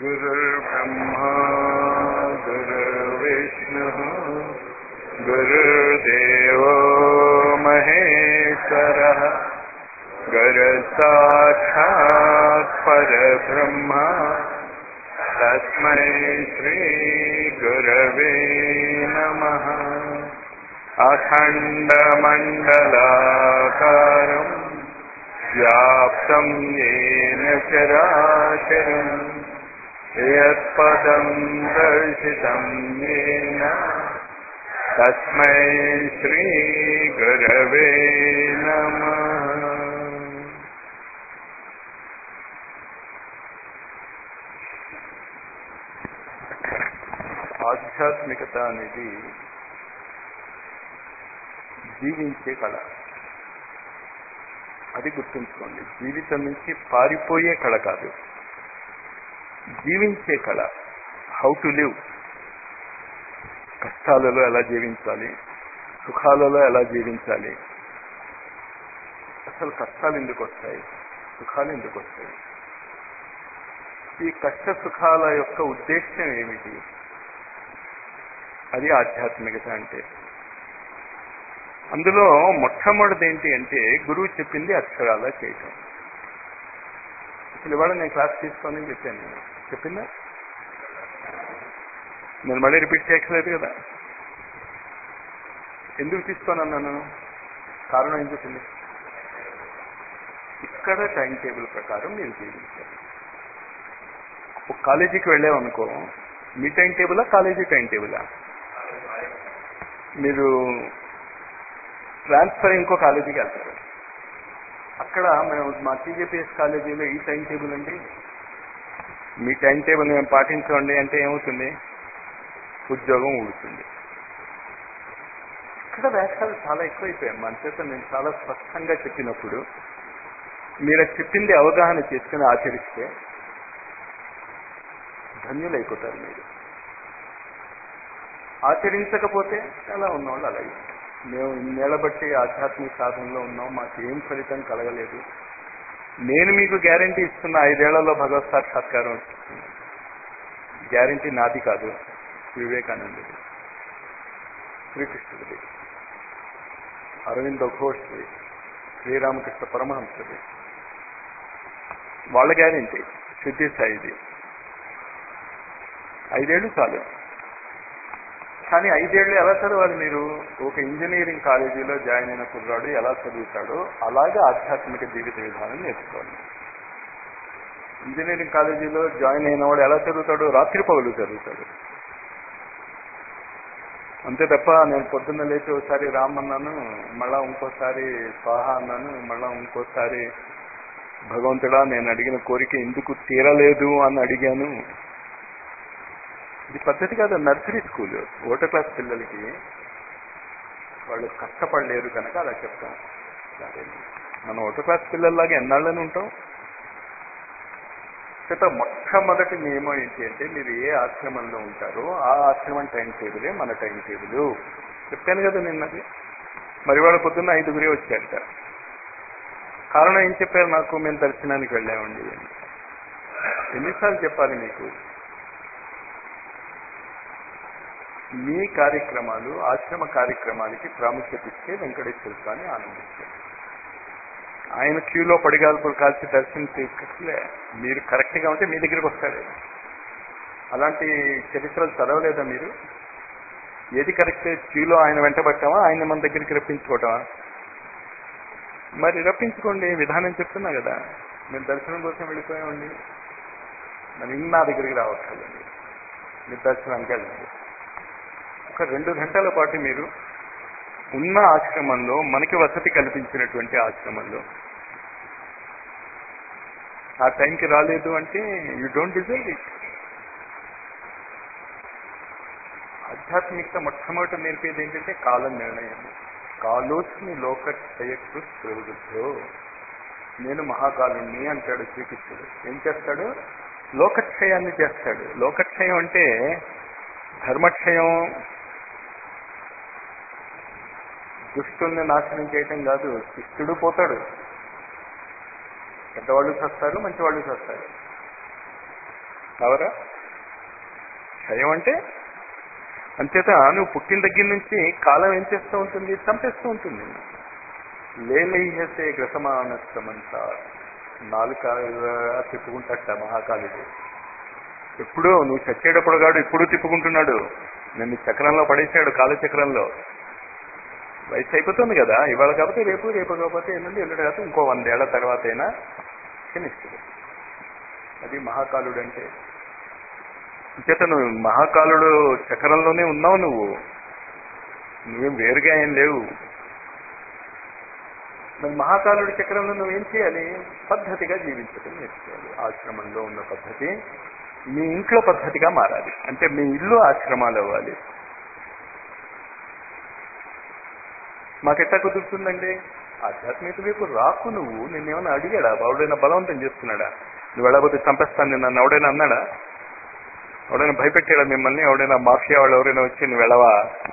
गुरुर्ब्रह्मा गुरुर्विष्णुः गुरुर्देवो महेश्वरः गुरुसाक्षात् परब्रह्म तस्मै श्री गुरवे नमः। अखण्डमण्डलाकारम् व्याप्तं येन चराचरम् यत्पदं दर्शितं येन तस्मै श्री गुरवे नमः। ఆధ్యాత్మికత అనేది జీవించే కళ. అది గుర్తుంచుకోండి. జీవితం నుంచి పారిపోయే కళ కాదు, జీవించే కళ. హౌ టు లివ్, కష్టాలలో ఎలా జీవించాలి, సుఖాలలో ఎలా జీవించాలి, అసలు కష్టాలు ఎందుకు వస్తాయి, సుఖాలు ఎందుకు వస్తాయి, ఈ కష్ట సుఖాల యొక్క ఉద్దేశ్యం ఏమిటి, అది ఆధ్యాత్మికత అంటే. అందులో మొట్టమొదటిది ఏంటి అంటే గురువు చెప్పింది అక్షరాలా చేయటం. అసలు ఇవాళ నేను క్లాస్ తీసుకోని చెప్పాను, చెప్పిందా? నేను మళ్ళీ రిపీట్ చేయట్లేదు కదా. ఎందుకు తీసుకోనన్నాను? కారణం ఏం చెప్పింది? ఇక్కడ టైం టేబుల్ ప్రకారం మీరు జీవించాలి. ఒక కాలేజీకి వెళ్ళామనుకో, మీ టైం టేబులా కాలేజీ టైం టేబులా? మీరు ట్రాన్స్ఫర్ ఇంకో కాలేజీకి వెళ్తారు. అక్కడ మేము మా టీజేపీఎస్ కాలేజీలో ఈ టైం టేబుల్ అండి, మీ టైం టేబుల్ మేము పాటించండి అంటే ఏమవుతుంది? ఉద్యోగం ఊడుతుంది. ఇక్కడ వ్యాఖ్యలు చాలా ఎక్కువైపోయాయి. మన చేత నేను చాలా స్పష్టంగా చెప్పినప్పుడు మీరు చెప్పింది అవగాహన చేసుకుని ఆచరిస్తే ధన్యులైపోతారు. మీరు ఆచరించకపోతే ఎలా ఉన్నవాళ్ళు అలాగే. మేము ఇన్నేళ్ల బట్టి ఆధ్యాత్మిక సాధనలో ఉన్నాం, మాకు ఏం ఫలితం కలగలేదు. నేను మీకు గ్యారంటీ ఇస్తున్న 5 ఏళ్లలో భగవత్ సాక్షాత్కారం వస్తుంది. గ్యారంటీ నాది కాదు, వివేకానందుడి, శ్రీకృష్ణుడిది, అరవింద ఘోష్ది, శ్రీరామకృష్ణ పరమహంసది, వాళ్ళ గ్యారంటీ, సిద్ధి సాయిది. 5 ఏళ్ళు చాలు. కానీ 5 ఏళ్ళు ఎలా చదవాలి? మీరు ఒక ఇంజనీరింగ్ కాలేజీలో జాయిన్ అయిన కుర్రాడు ఎలా చదువుతాడో అలాగే ఆధ్యాత్మిక జీవిత విధానం నేర్చుకోవాలి. ఇంజనీరింగ్ కాలేజీలో జాయిన్ అయిన వాడు ఎలా చదువుతాడు? రాత్రి పగలు చదువుతాడు. అంతే తప్ప నేను పొద్దున్న లేచి ఒకసారి రామ్ అన్నాను, మళ్ళా ఇంకోసారి స్వాహ అన్నాను, మళ్ళా ఇంకోసారి భగవంతుడా నేను అడిగిన కోరిక ఎందుకు తీరలేదు అని అడిగాను. ఇది పద్ధతి కాదు. నర్సరీ స్కూల్, ఒకటో క్లాస్ పిల్లలకి వాళ్ళు కష్టపడలేరు కనుక అలా చెప్తాం. మనం ఒకటో క్లాస్ పిల్లల్లాగా ఎన్నాళ్ళని ఉంటాం. చేత మొట్టమొదటి నియమం ఏంటి అంటే మీరు ఏ ఆశ్రమంలో ఉంటారో ఆ ఆశ్రమం టైం టేబులే మన టైం టేబుల్. చెప్పాను కదా నిన్నది. మరి వాళ్ళ పొద్దున్న 5గురే వచ్చారట. కారణం ఏం చెప్పారు నాకు? మేము దర్శనానికి వెళ్ళామండి. ఎన్నిసార్లు చెప్పాలి మీకు? మీ కార్యక్రమాలు, ఆశ్రమ కార్యక్రమాలకి ప్రాముఖ్యత ఇస్తే వెంకటేశ్వర స్వామి ఆనందిస్తారు. ఆయన క్యూలో పడిగాల్పులు కాల్చి దర్శనం తీసుకొస్తే మీరు కరెక్ట్గా ఉంటే మీ దగ్గరికి వస్తాడు. అలాంటి చరిత్రలు చదవలేదా మీరు? ఏది కరెక్ట్? క్యూలో ఆయన వెంటబట్టామా, ఆయన మన దగ్గరికి రప్పించుకోవటమా? మరి రప్పించుకోండి, విధానం చెప్తున్నా కదా. మేము దర్శనం కోసం వెళ్ళిపోయామండి, మరి నా దగ్గరికి రావట్లేదండి, మీరు దర్శనానికి వెళ్ళండి. ఒక 2 గంటల పాటు మీరు ఉన్న ఆశ్రమంలో, మనకి వసతి కల్పించినటువంటి ఆశ్రమంలో ఆ టైంకి రాలేదు అంటే యూ డోంట్ డిజర్వ్ ఇట్. ఆధ్యాత్మికత మొట్టమొదటి నేర్పేది ఏంటంటే కాల నిర్ణయం. కాలోస్మి లోకక్షయకు ప్రవృద్ధో, నేను మహాకాలుణ్ణి అంటాడు శ్రీకృష్ణుడు. ఏం చేస్తాడు? లోకక్షయాన్ని చేస్తాడు. లోకక్షయం అంటే ధర్మక్షయం, దుష్టుల్ని నాశనం చేయటం కాదు. శిష్టుడు పోతాడు, పెద్దవాళ్ళు చేస్తారు, మంచివాళ్ళు చేస్తారు. అవరా? క్షయం అంటే అంచేత నువ్వు పుట్టిన దగ్గర నుంచి కాలం ఏం చేస్తూ ఉంటుంది? చంపేస్తూ ఉంటుంది. లేలైహసే గ్రసమానస్తమంతా నాలుక తిప్పుకుంటాట మహాకాలుడు. ఎప్పుడో నువ్వు చచ్చేటప్పుడు కాడు, ఇప్పుడు తిప్పుకుంటున్నాడు. నన్ను చక్రంలో పడేసాడు, కాలచక్రంలో. వయసు అయిపోతుంది కదా, ఇవాళ కాకపోతే రేపు, రేపు కాకపోతే ఎల్లుండి, ఎల్లుండి కాకపోతే ఇంకో 100 ఏళ్ల తర్వాత అయినా క్షమిస్తుంది. అది మహాకాలుడు అంటే. చేత నువ్వు మహాకాలుడు చక్రంలోనే ఉన్నావు. నువ్వేం వేరుగా ఏం లేవు. మరి మహాకాలుడి చక్రంలో నువ్వేం చేయాలి? పద్ధతిగా జీవించడం నేర్చుకోవాలి. ఆశ్రమంలో ఉన్న పద్ధతి మీ ఇంట్లో పద్ధతిగా మారాలి. అంటే మీ ఇల్లు ఆశ్రమాలు అవ్వాలి. మాకెట్టా కుదురుతుందండి? ఆధ్యాత్మిక వైపు రాకు. నువ్వు నిన్నేమన్నా అడిగాడా? ఎవడైనా బలవంతం చేస్తున్నాడా? నువ్వు వెళ్ళకపోతే చంపేస్తాను నన్ను ఎవడైనా అన్నాడా? ఎవడైనా భయపెట్టాడా మిమ్మల్ని? ఎవడైనా మాఫియా వాళ్ళు ఎవరైనా వచ్చి నువ్వు వెళ్ళవా?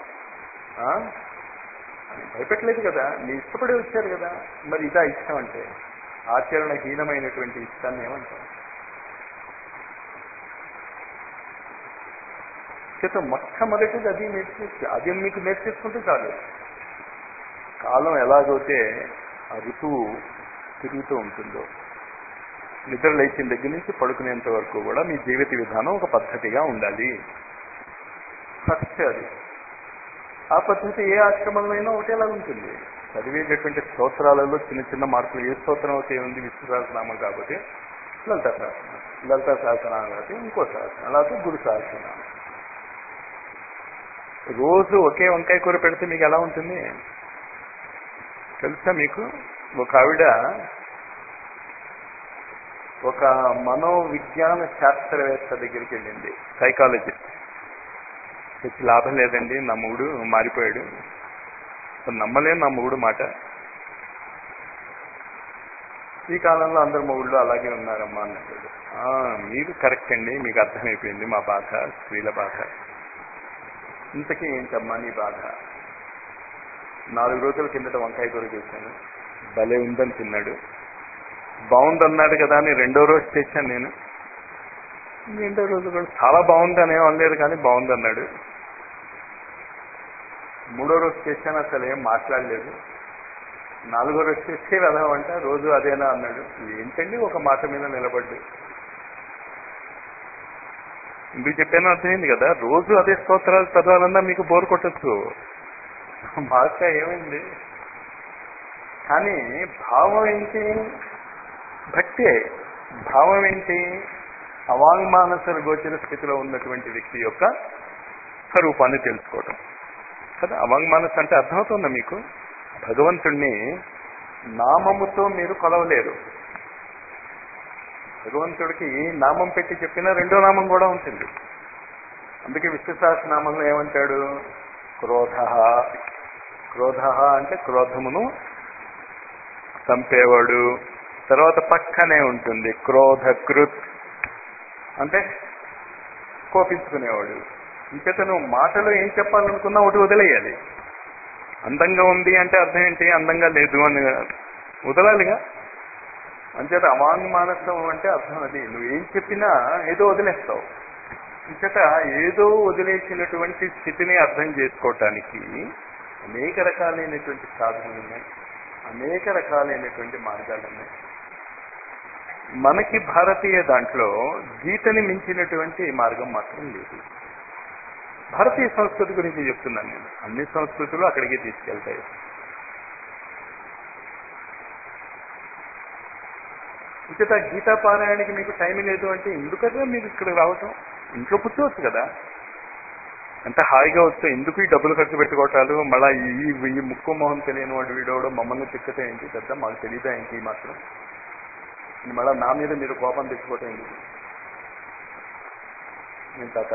భయపెట్టలేదు కదా, నీ ఇష్టపడి వచ్చారు కదా. మరి ఇదా ఇష్టం అంటే? ఆచరణహీనమైనటువంటి ఇష్టాన్ని ఏమంటాం? చేత మొట్టమొదటిది అది అది మీకు నేర్చేసుకుంటే చాలు. కాలం ఎలాగైతే ఆ ఋతువు తిరుగుతూ ఉంటుందో, నిద్ర లేచిన దగ్గర నుంచి పడుకునేంత వరకు కూడా మీ జీవిత విధానం ఒక పద్ధతిగా ఉండాలి. ఫస్ట్ అది. ఆ పద్ధతి ఏ ఆశ్రమంలో అయినా ఒకటేలా ఉంటుంది. చదివేటటువంటి స్తోత్రాలలో చిన్న చిన్న మార్పులు. ఏ స్తోత్రం అయితే ఉంది? విష్ణు సహస్రనామం కాబట్టి లలితా సహస్రనామం, లలితా సహస్రనామం కాబట్టి ఇంకో సహస్రనామం, అలాగే గురు సహస్రనామం. రోజు ఒకే వంకాయ కూర పెడితే మీకు ఎలా ఉంటుంది తెలుసా? మీకు ఒక ఆవిడ ఒక మనోవిజ్ఞాన శాస్త్రవేత్త దగ్గరికి వెళ్ళింది, సైకాలజిస్ట్. తెచ్చి లాభం లేదండి, నా మొగుడు మారిపోయాడు. నమ్మలేను నా మొగుడు మాట. ఈ కాలంలో అందరు మొగుళ్ళు అలాగే ఉన్నారమ్మా అన్నాడు. మీరు కరెక్ట్ అండి, మీకు అర్థమైపోయింది మా బాధ, స్త్రీల బాధ. ఇంతకీ ఏంటమ్మా నీ బాధ? 4 రోజుల కిందట వంకాయ కూర చేశాను, భలే ఉందని తిన్నాడు. బాగుందన్నాడు కదా అని 2వ రోజు చేశాను నేను. 2వ రోజు కూడా చాలా బాగుందని అనలేదు కానీ బాగుందన్నాడు. 3వ రోజు చేశాను, అసలు ఏం మాట్లాడలేదు. 4వ రోజు చేస్తే వెదవంట, రోజు అదేనా అన్నాడు. ఏంటండి ఒక మాట మీద నిలబడ్డు. ఎందుకు చెప్పానో అర్థమైంది కదా. రోజు అదే స్తోత్రాలు చదవాలన్నా మీకు బోర్ కొట్టచ్చు. మాట ఏమైంది? కానీ భావం ఏంటి? భక్తే. భావం ఏంటి? అవాంగ్మానస గోచర స్థితిలో ఉన్నటువంటి వ్యక్తి యొక్క స్వరూపాన్ని తెలుసుకోవడం కదా. అవాంగ్మానస అంటే అర్థమవుతుందా మీకు? భగవంతుణ్ణి నామముతో మీరు కొలవలేరు. భగవంతుడికి నామం పెట్టి చెప్పినా 2వ నామం కూడా ఉంటుంది. అందుకే విష్ణు సహస్రనామంలో ఏమంటాడు? క్రోధ. క్రోధ అంటే క్రోధమును చంపేవాడు. తర్వాత పక్కనే ఉంటుంది క్రోధకృత్ అంటే కోపించుకునేవాడు. ఇంకేత నువ్వు మాటలో ఏం చెప్పాలనుకున్నా ఒకటి వదిలేయాలి. అందంగా ఉంది అంటే అర్థం ఏంటి? అందంగా లేదు అని వదలాలిగా. అంచేత అవాంగ్మానసం అంటే అర్థం అది. నువ్వేం చెప్పినా ఏదో వదిలేస్తావు. ఇంచేత ఏదో వదిలేసినటువంటి స్థితిని అర్థం చేసుకోవటానికి అనేక రకాలైనటువంటి సాధనలు ఉన్నాయి, అనేక రకాలైనటువంటి మార్గాలు ఉన్నాయి. మనకి భారతీయ దాంట్లో గీతని మించినటువంటి మార్గం మాత్రం లేదు. భారతీయ సంస్కృతి గురించి చెప్తున్నాను నేను. అన్ని సంస్కృతులు అక్కడికి తీసుకెళ్తాయి. ఇంకేత గీతా పారాయణకి మీకు టైం లేదు అంటే ఎందుకన్నా మీరు ఇక్కడ రావటం? ఇంట్లో కూర్చోవచ్చు కదా, ఎంత హాయిగా వస్తే. ఎందుకు ఈ డబ్బులు ఖర్చు పెట్టుకోవటాలు? మళ్ళీ ఈ ముక్కు మొహం తెలియని వాడు వీడవడం మమ్మల్ని తిక్కతే ఏంటి? పెద్ద మాకు తెలియదా ఏంటి ఈ మాత్రం? మళ్ళీ నా మీద మీరు కోపం తెచ్చుకోవటం ఎందుకు? నేను తాత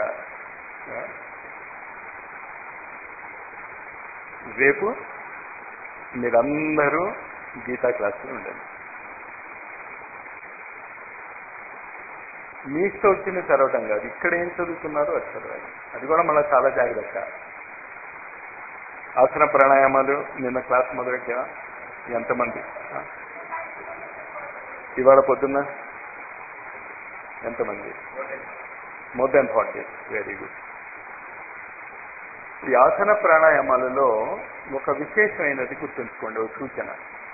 రేపు మీరందరూ గీతా క్లాసులు ఉండండి. మీ ఇష్టం వచ్చింది చదవటం కాదు, ఇక్కడ ఏం చదువుతున్నారో అది చదవాలి. అది కూడా మళ్ళీ చాలా జాగ్రత్త. ఆసన ప్రాణాయామాలు నిన్న క్లాస్ మొదలెట్టా. ఎంతమంది ఇవాళ పొద్దున్న ఎంతమంది? More than 40. Very good. ఈ ఆసన ప్రాణాయామాలలో ఒక విశేషమైనది గుర్తుంచుకోండి, ఒక సూచన.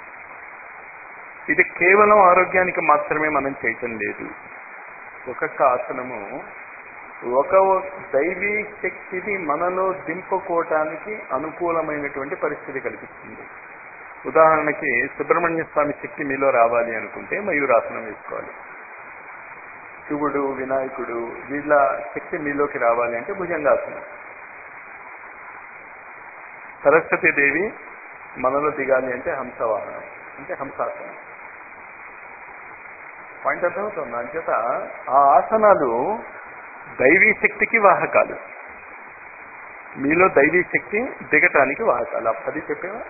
ఇది కేవలం ఆరోగ్యానికి మాత్రమే మనం చేయటం లేదు. ఒక్కొక్క ఆసనము ఒక దైవీ శక్తిని మనలో దింపుకోవటానికి అనుకూలమైనటువంటి పరిస్థితి కల్పిస్తుంది. ఉదాహరణకి సుబ్రహ్మణ్య స్వామి శక్తి మీలో రావాలి అనుకుంటే మయూరాసనం వేసుకోవాలి. శివుడు, వినాయకుడు వీళ్ళ శక్తి మీలోకి రావాలి అంటే భుజంగాసనం. సరస్వతీదేవి మనలో దిగాలి అంటే హంసవాహనం అంటే హంసాసనం. పాయింట్ అర్థమవుతుంది. అంచేత ఆ ఆసనాలు దైవీ శక్తికి వాహకాలు, మీలో దైవీ శక్తి దిగటానికి వాహకాలు. ఆ 10 చెప్పేవా?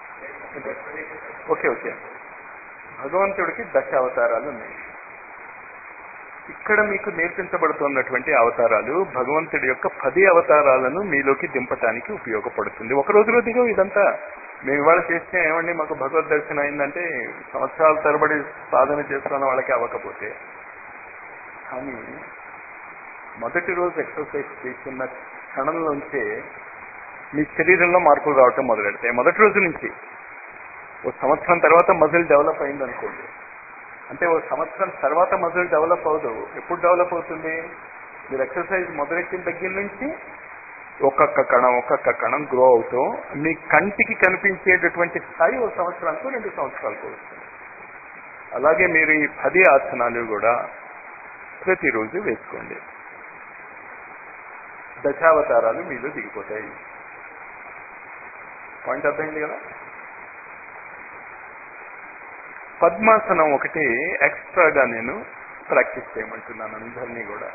ఓకే. భగవంతుడికి 10 అవతారాలు ఉన్నాయి. ఇక్కడ మీకు నేర్పించబడుతున్నటువంటి అవతారాలు భగవంతుడి యొక్క 10 అవతారాలను మీలోకి దింపటానికి ఉపయోగపడుతుంది. ఒక రోజులో దిగవు ఇదంతా. మేము ఇవాళ చేస్తే ఏమండి మాకు భగవద్ దర్శనం అయిందంటే సంవత్సరాల తరబడి సాధన చేస్తున్న వాళ్ళకి అవ్వకపోతే. కానీ మొదటి రోజు ఎక్సర్సైజ్ చేసిన క్షణంలోంచే మీ శరీరంలో మార్పులు రావటం మొదలెడతాయి. మొదటి రోజు నుంచి. ఓ సంవత్సరం తర్వాత మజిల్ డెవలప్ అయింది అనుకోండి, అంటే ఓ సంవత్సరం తర్వాత మజిల్ డెవలప్ అవ్వదు. ఎప్పుడు డెవలప్ అవుతుంది? మీరు ఎక్సర్సైజ్ మొదలెట్టిన దగ్గర నుంచి ఒక్కొక్క కణం గ్రో అవుతూ మీ కంటికి కనిపించేటటువంటి స్థాయి ఓ సంవత్సరానికి 2 సంవత్సరాలకు వస్తుంది. అలాగే మీరు ఈ 10 ఆసనాలు కూడా ప్రతిరోజు వేసుకోండి. దశావతారాలు మీలో దిగిపోతాయి. పాయింట్ అర్థమైంది కదా? పద్మాసనం ఒకటి ఎక్స్ట్రాగా నేను ప్రాక్టీస్ చేయమంటున్నాను అందరినీ కూడా.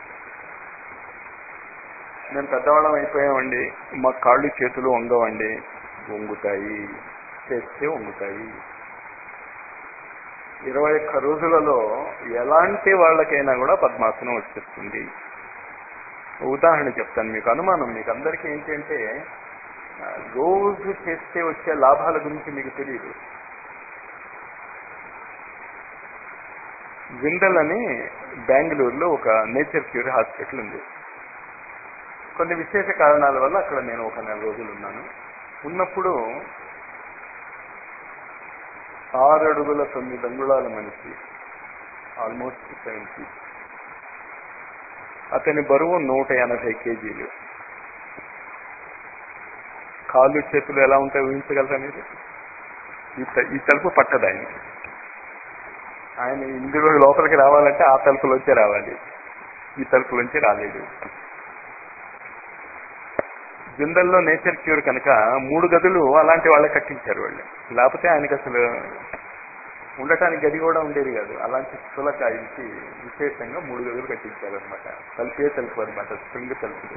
మేము పెద్దవాళ్ళం అయిపోయామండి, మా కాళ్ళు చేతులు వంగవండి. వంగుతాయి, చేస్తే వంగుతాయి. 21 రోజులలో ఎలాంటి వాళ్ళకైనా కూడా పద్మాసనం వచ్చేస్తుంది. ఉదాహరణ చెప్తాను మీకు. అనుమానం మీకు అందరికీ ఏంటంటే రోజు చేస్తే వచ్చే లాభాల గురించి మీకు తెలియదు. విండల్ అని బెంగళూరులో ఒక నేచర్ క్యూర్ హాస్పిటల్ ఉంది. కొన్ని విశేష కారణాల వల్ల అక్కడ నేను ఒక 4 రోజులు ఉన్నాను. ఉన్నప్పుడు 6 అడుగుల 9 అంగుళాల మనిషి, ఆల్మోస్ట్ 70, అతని బరువు 180 కేజీలు. కాళ్ళు చేతులు ఎలా ఉంటాయి ఊహించగలరా మీరు? ఈ తలుపు పట్టదు ఆయన ఇందులో లోపలికి రావాలంటే ఆ తలుపులోంచే రావాలి, ఈ తలుపులోంచి రాలేడు. జిందల్లో నేచర్ క్యూర్ కనుక 3 గదులు అలాంటి వాళ్ళే కట్టించారు వాళ్ళు. లేకపోతే ఆయనకి అసలు ఉండటానికి గది కూడా ఉండేది కాదు. అలాంటి స్థూలకాయకి విశేషంగా 3 గదులు కట్టించారు అనమాట. తలుపు అనమాట, స్ప్రింగ్ తలుపులు.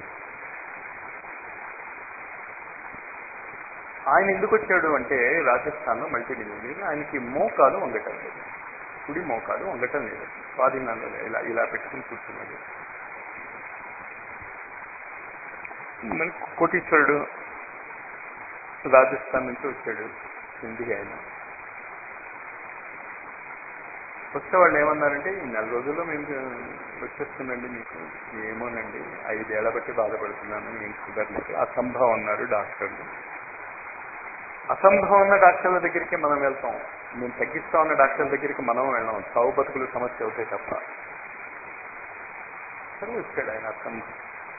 ఆయన ఎందుకు వచ్చాడు అంటే రాజస్థాన్లో మల్టీ మిలియనీర్. ఆయనకి మోకాలు వంగటం లేదు, కుడి మోకాలు వంగటం లేదు. స్వాధీనంలో ఇలా పెట్టుకుని కూర్చున్నాడు. కోటీశ్వరుడు, రాజస్థాన్ నుంచి వచ్చాడు, హిందీ ఆయన. వస్తే వాళ్ళు ఏమన్నారంటే ఈ 4 రోజుల్లో మేము వచ్చేస్తుందండి మీకు. ఏమోనండి 5 ఏళ్ల బట్టి బాధపడుతున్నాను, ఏం కుదరలేదు. అసంభవం అన్నారు డాక్టర్లు. అసంభవం ఉన్న డాక్టర్ల దగ్గరికి మనం వెళ్తాం, మేము తగ్గిస్తా ఉన్న డాక్టర్ల దగ్గరికి మనం వెళ్ళాం. చావు బతుకులు సమస్య అవుతాయి తప్ప. సరే వచ్చాడు ఆయన. అసంభవం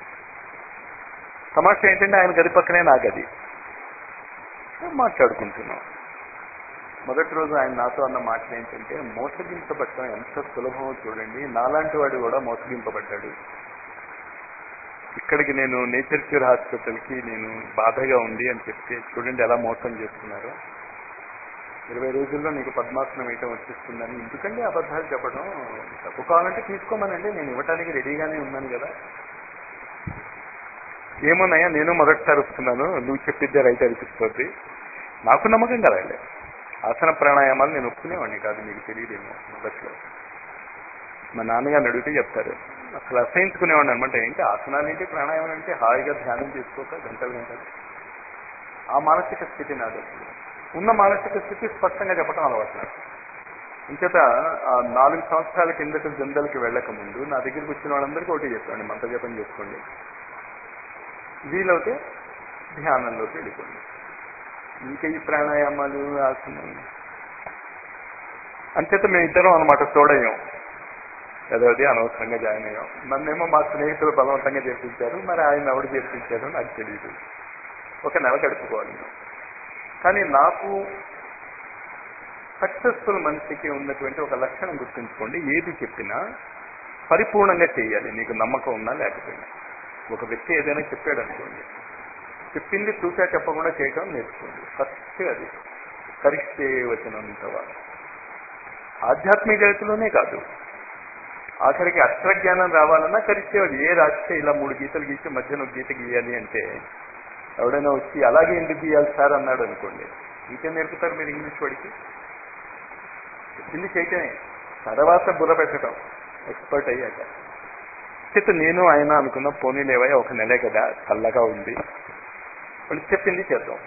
సమస్య ఏంటంటే ఆయన గది పక్కనే నా గది. మాట్లాడుకుంటున్నాం. మొదటి రోజు ఆయన నాతో అన్న మాటలు ఏంటంటే మోసగింపబడటం ఎంత సులభమో చూడండి, నాలాంటి వాడు కూడా మోసగింపబడ్డాడు. ఇక్కడికి నేను నేచర్ క్యూర్ హాస్పిటల్కి నేను బాధగా ఉంది అని చెప్తే చూడండి ఎలా మోసం చేస్తున్నారు. 20 రోజుల్లో నీకు పద్మాసనం వేయటం వచ్చేస్తుందని. ఎందుకంటే అబద్ధాలు చెప్పడం. తప్పుకోవాలంటే తీసుకోమనండి, నేను ఇవ్వటానికి రెడీగానే ఉన్నాను కదా. ఏమోనయ్యా నేను మొదటిసారి వస్తున్నాను, నువ్వు చెప్పిద్దే రైట్ అనిపిస్తుంది. నాకు నమ్మకం కదండి. ఆసన ప్రాణాయామాలు నేను ఒప్పుకునేవాడిని కాదు, మీకు తెలియదేమో. మొదట్లో మా నాన్నగారిని అడిగితే చెప్తారు. అసలు అసహించుకునేవాడిని అనమాట. ఏంటి ఆసనాలు ఏంటి, ప్రాణాయామం అంటే హాయిగా ధ్యానం చేసుకోక గంటలు. ఆ మానసిక స్థితి నాది. ఉన్న మానసిక స్థితి స్పష్టంగా చెప్పడం అలవాటు నాకు. ఇంకట ఆ 4 సంవత్సరాల కిందట జందలకి వెళ్ళక ముందు నా దగ్గరికి వచ్చిన వాళ్ళందరికీ ఒకటి చెప్పండి, మంత్రజపం చేసుకోండి, వీలవుతే ధ్యానంలోకి వెళ్ళిపోండి. ఇంకా ఈ ప్రాణాయామాలు ఆసనాలు అంచేత మేము ఇద్దరం అనమాట తోడయ్యాం. ఏదోది అనవసరంగా జాయిన్ అయ్యాం. నన్నేమో మా స్నేహితులు బలవంతంగా చేర్పించారు, మరి ఆయన ఎవడు చేర్పించారో నాకు తెలియదు. ఒక నెల గడుపుకోవాలి. కానీ నాకు సక్సెస్ఫుల్ మనిషికి ఉన్నటువంటి ఒక లక్షణం గుర్తుంచుకోండి, ఏది చెప్పినా పరిపూర్ణంగా చేయాలి, నీకు నమ్మకం ఉన్నా లేకపోయినా. ఒక వ్యక్తి ఏదైనా చెప్పాడు అనుకోండి, చెప్పింది చూసా చెప్పకుండా చేయటం నేర్చుకోండి. ఫస్ట్ అది కరిష్టే వచనంతవా. ఆధ్యాత్మిక జగత్తులోనే కాదు, ఆఖరికి అక్షరజ్ఞానం రావాలన్నా కరిష్టే. ఏ రాస్తే ఇలా 3 గీతలు గీసి మధ్యన ఒక గీత గీయాలి అంటే ఎవడైనా వచ్చి అలాగే ఎందుకు గీయాలి సార్ అన్నాడు అనుకోండి, ఇంకేం నేర్పుతారు మీరు ఇంగ్లీష్ వాడికి? చెప్పింది చేయటమే, తర్వాత బుర్ర పెట్టడం ఎక్స్పర్ట్ అయ్యాక. చేత నేను ఆయన అనుకున్న పోనీలేవయ్య, ఒక నెలే కదా, చల్లగా ఉంది, వాళ్ళు చెప్పింది చేద్దాం.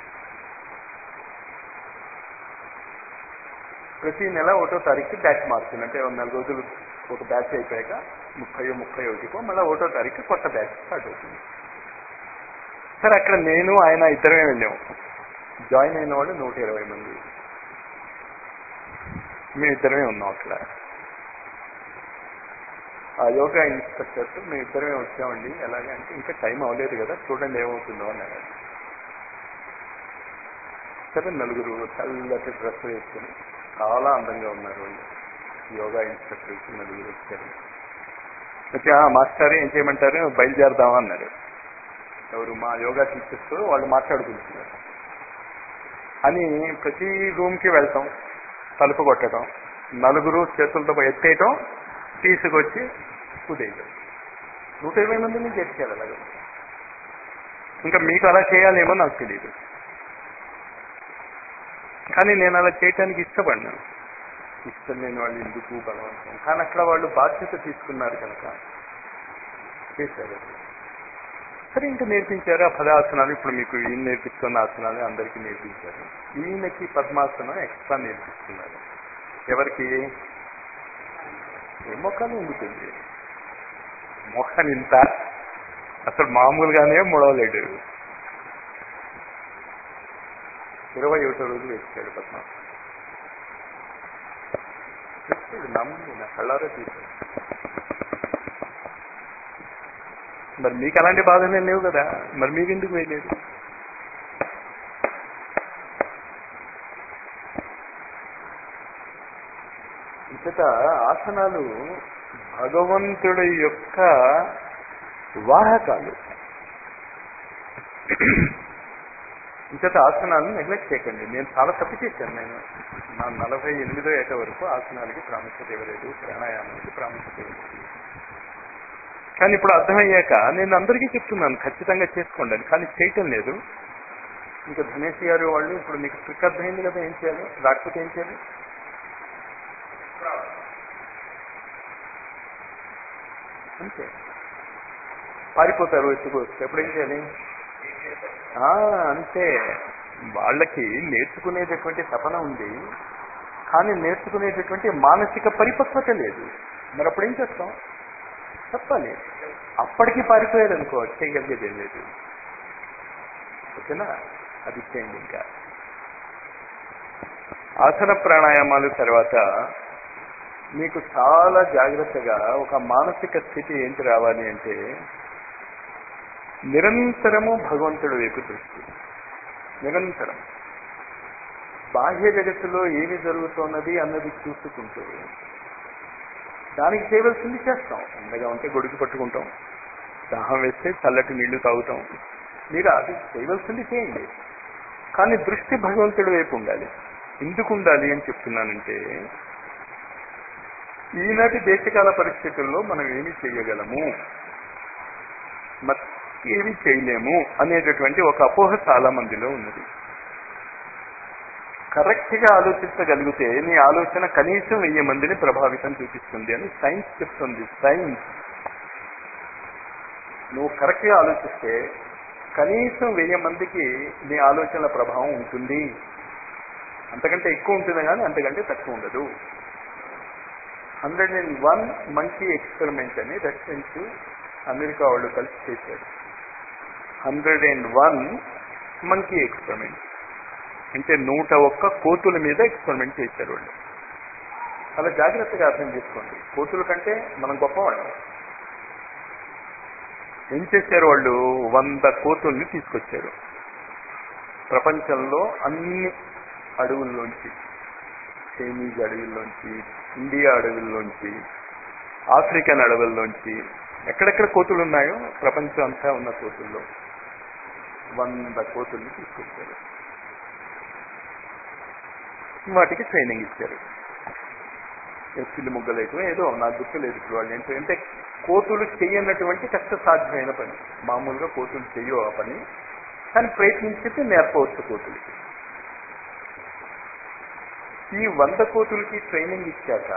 ప్రతి నెల 1వ తారీఖు బ్యాచ్ మార్చింది. అంటే 4 రోజులు ఒక బ్యాచ్ అయిపోయాక 30-31కో మళ్ళీ 1వ తారీఖు కొత్త బ్యాచ్ స్టార్ట్ అవుతుంది. సరే, అక్కడ నేను ఆయన ఇద్దరమే వెళ్ళాము. జాయిన్ అయిన వాళ్ళు 120 మంది, మేము ఇద్దరమే ఉన్నాం అక్కడ. ఆ యోగా ఇన్స్ట్రక్టర్స్ మేము ఇద్దరమే వచ్చామండి. ఎలాగే అంటే ఇంకా టైం అవ్వలేదు కదా, చూడండి ఏమవుతుందో అన్నారు. సరే, 4 చల్లటి డ్రెస్ వేసుకుని చాలా అందంగా ఉన్నారు వాళ్ళు. యోగా ఇన్స్ట్రక్టర్స్ 4 వచ్చారు. వచ్చి మాస్టర్ ఏం చేయమంటారు, బయలుదేరదామా అన్నారు. ఎవరు? మా యోగా టీచర్స్. వాళ్ళు మాట్లాడుకుంటున్నారు. అని ప్రతి రూమ్కి వెళ్తాం, తలుపు కొట్టడం, 4 చేతులతో ఎత్తేయటం, తీసుకొచ్చి ఉదయం 120 మందిని చేర్చారు. అలాగే ఇంకా మీకు అలా చేయాలేమో నాకు తెలియదు, కానీ నేను అలా చేయటానికి ఇష్టపడినాను. ఇష్టం లేని వాళ్ళు ఎందుకు బలవంతం. కానీ అట్లా వాళ్ళు బాధ్యత తీసుకున్నారు కనుక చేశారు. సరే, ఇంకా నేర్పించారు ఆ 10 ఆసనాలు. ఇప్పుడు మీకు ఈయన నేర్పిస్తున్న ఆసనాలు అందరికీ నేర్పించారు. ఈయనకి పద్మాసనం ఎక్స్ట్రా నేర్పిస్తున్నారు. ఎవరికి? మొక్కలు ఎందుకుంది, మొక్కలు ఇంత అసలు మామూలుగానే ముడవలేడు. 21 రోజులు వేసాడు పద్మాసనం. నమ్ము, నా కళ్ళారా తీశాడు. మరి మీకు అలాంటి బాధలే లేవు కదా, మరి మీకు ఎందుకు వేయలేదు? ఇంతట ఆసనాలు భగవంతుడి యొక్క వాహకాలు. ఇంతట ఆసనాలను నెగ్లెక్ట్ చేయకండి. నేను చాలా తప్పు చేశాను. నేను నా 48వ ఏట వరకు ఆసనాలకి ప్రాముఖ్యత ఇవ్వలేదు, ప్రాణాయామానికి ప్రాముఖ్యత ఇవ్వలేదు. కానీ ఇప్పుడు అర్థమయ్యాక నేను అందరికీ చెప్తున్నాను ఖచ్చితంగా చేసుకోండి అని, కానీ చేయటం లేదు. ఇంకా ధనేష్ గారు వాళ్ళు ఇప్పుడు మీకు ట్రిక్ అర్థమైంది కదా, ఏం చేయాలి, రాకపోతే ఏం చేయాలి? అంతే, పారిపోతారు ఎత్తుకోవచ్చు. ఎప్పుడేం చేయాలి? అంతే. వాళ్ళకి నేర్చుకునేటటువంటి తపన ఉంది, కానీ నేర్చుకునేటటువంటి మానసిక పరిపక్వత లేదు. మరి అప్పుడేం చేస్తాం? చెప్పాలి. అప్పటికీ పారిపోయారు అనుకో, చేయగలిగేదేం లేదు. ఓకేనా? అది చేయండి. ఇంకా ఆసన ప్రాణాయామాలు తర్వాత మీకు చాలా జాగ్రత్తగా ఒక మానసిక స్థితి ఏంటి రావాలి అంటే, నిరంతరము భగవంతుడి వైపు దృష్టి. నిరంతరం బాహ్య జగత్తులో ఏమి జరుగుతున్నది అన్నది చూసుకుంటూ దానికి చేయవలసింది చేస్తాం. అందగా ఉంటే గొడుగు పట్టుకుంటాం, దాహం వేస్తే చల్లటి నీళ్లు తాగుతాం. మీరు అది చేయవలసింది చేయండి, కానీ దృష్టి భగవంతుడి వైపు ఉండాలి. ఎందుకు ఉండాలి అని చెప్తున్నానంటే, ఈనాటి దేశకాల పరిస్థితుల్లో మనం ఏమి చేయగలము, ఏమి చేయలేము అనేటటువంటి ఒక అపోహ చాలా మందిలో ఉన్నది. కరెక్ట్గా ఆలోచించగలిగితే నీ ఆలోచన కనీసం 1000 మందిని ప్రభావితం చూపిస్తుంది అని సైన్స్ చెప్తుంది. సైన్స్, నువ్వు కరెక్ట్గా ఆలోచిస్తే కనీసం 1000 మందికి నీ ఆలోచనల ప్రభావం ఉంటుంది. అంతకంటే ఎక్కువ ఉంటుంది కానీ అంతకంటే తక్కువ ఉండదు. 101 మంకీ ఎక్స్పెరిమెంట్ అని రష్యన్స్ అమెరికా వాళ్ళు కలిసి చేశారు. 101 మంకీ ఎక్స్పెరిమెంట్ అంటే 101 కోతుల మీద ఎక్స్పెరిమెంట్ చేశారు వాళ్ళు. చాలా జాగ్రత్తగా అర్థం చేసుకోండి. కోతుల కంటే మనం గొప్పవాళ్ళం. ఏం చేశారు వాళ్ళు? 100 కోతుల్ని తీసుకొచ్చారు. ప్రపంచంలో అన్ని అడవుల్లోంచి, చైనీస్ అడవుల్లోంచి, ఇండియా అడవుల్లోంచి, ఆఫ్రికన్ అడవుల్లోంచి, ఎక్కడెక్కడ కోతులు ఉన్నాయో ప్రపంచం అంతా ఉన్న కోతుల్లో 100 కోతుల్ని తీసుకొచ్చారు. వాటికి ట్రైనింగ్ ఇచ్చారు. పిల్లి ముగ్గలేయటం ఏదో నాకు గుర్తులేదు ఇప్పుడు వాళ్ళు ఏంటంటే కోతులు చెయ్యనటువంటి కష్టసాధ్యమైన పని. మామూలుగా కోతులు చెయ్యో ఆ పని, కానీ ప్రయత్నించితే నేర్పవచ్చు కోతులకి. ఈ 100 కోతులకి ట్రైనింగ్ ఇచ్చాక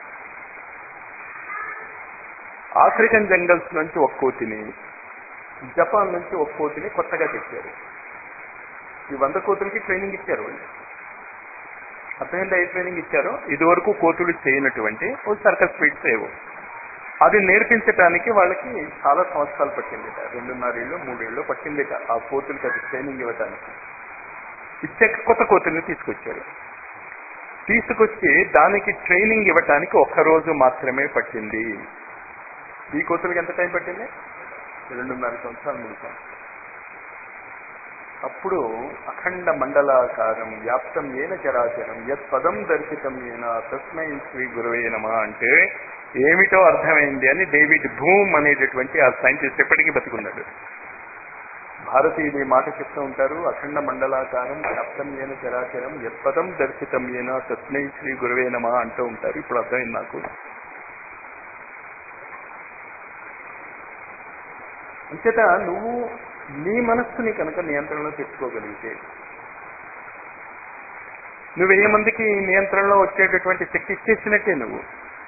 ఆఫ్రికన్ జంగల్స్ నుంచి ఒక కోతిని, జపాన్ నుంచి ఒక కోతిని కొత్తగా తెచ్చారు. ఈ 100 కోతులకి ట్రైనింగ్ ఇచ్చారు వాళ్ళు. అర్థమైందా ఏ ట్రైనింగ్ ఇచ్చారో? ఇదివరకు కోతులు చేయనటువంటి ఓ సర్కస్ ఫీట్స్ ఏవో అది నేర్పించడానికి వాళ్ళకి చాలా సంవత్సరాలు పట్టిందిట. 2.5 ఏళ్ళు 3 ఏళ్ళు పట్టిందిట ఆ కోతులకి అది ట్రైనింగ్ ఇవ్వడానికి. ఇచ్చాక కొత్త కోతుల్ని తీసుకొచ్చారు. తీసుకొచ్చి దానికి ట్రైనింగ్ ఇవ్వటానికి 1 రోజు మాత్రమే పట్టింది. ఈ కోతులకి ఎంత టైం పట్టింది? 2.5 సంవత్సరాలు, 3 సంవత్సరాలు. అప్పుడు అఖండ మండలాకారం వ్యాప్తం ఏన చరాచరం యత్ పదం దర్శితం ఏన తస్మై శ్రీ గురవే నమః అంటే ఏమిటో అర్థమైంది అని డేవిడ్ భూమ్ అనేటటువంటి ఆ సైంటిస్ట్ ఎప్పటికీ బతుకున్నాడు. భారతీయులు ఈ మాట చెప్తూ ఉంటారు, అఖండ మండలాకారం వ్యాప్తం ఏన చరాచరం యత్ పదం దర్శితం ఏన తస్మై శ్రీ గురవే నమః అంటూ ఉంటారు. ఇప్పుడు అర్థమైంది నాకు. అంచేత నువ్వు నీ మనస్సుని కనుక నియంత్రణలో తెచ్చుకోగలిగితే నువ్వు 1000 మందికి నియంత్రణలో వచ్చేటటువంటి శక్తి ఇచ్చేసినట్టే. నువ్వు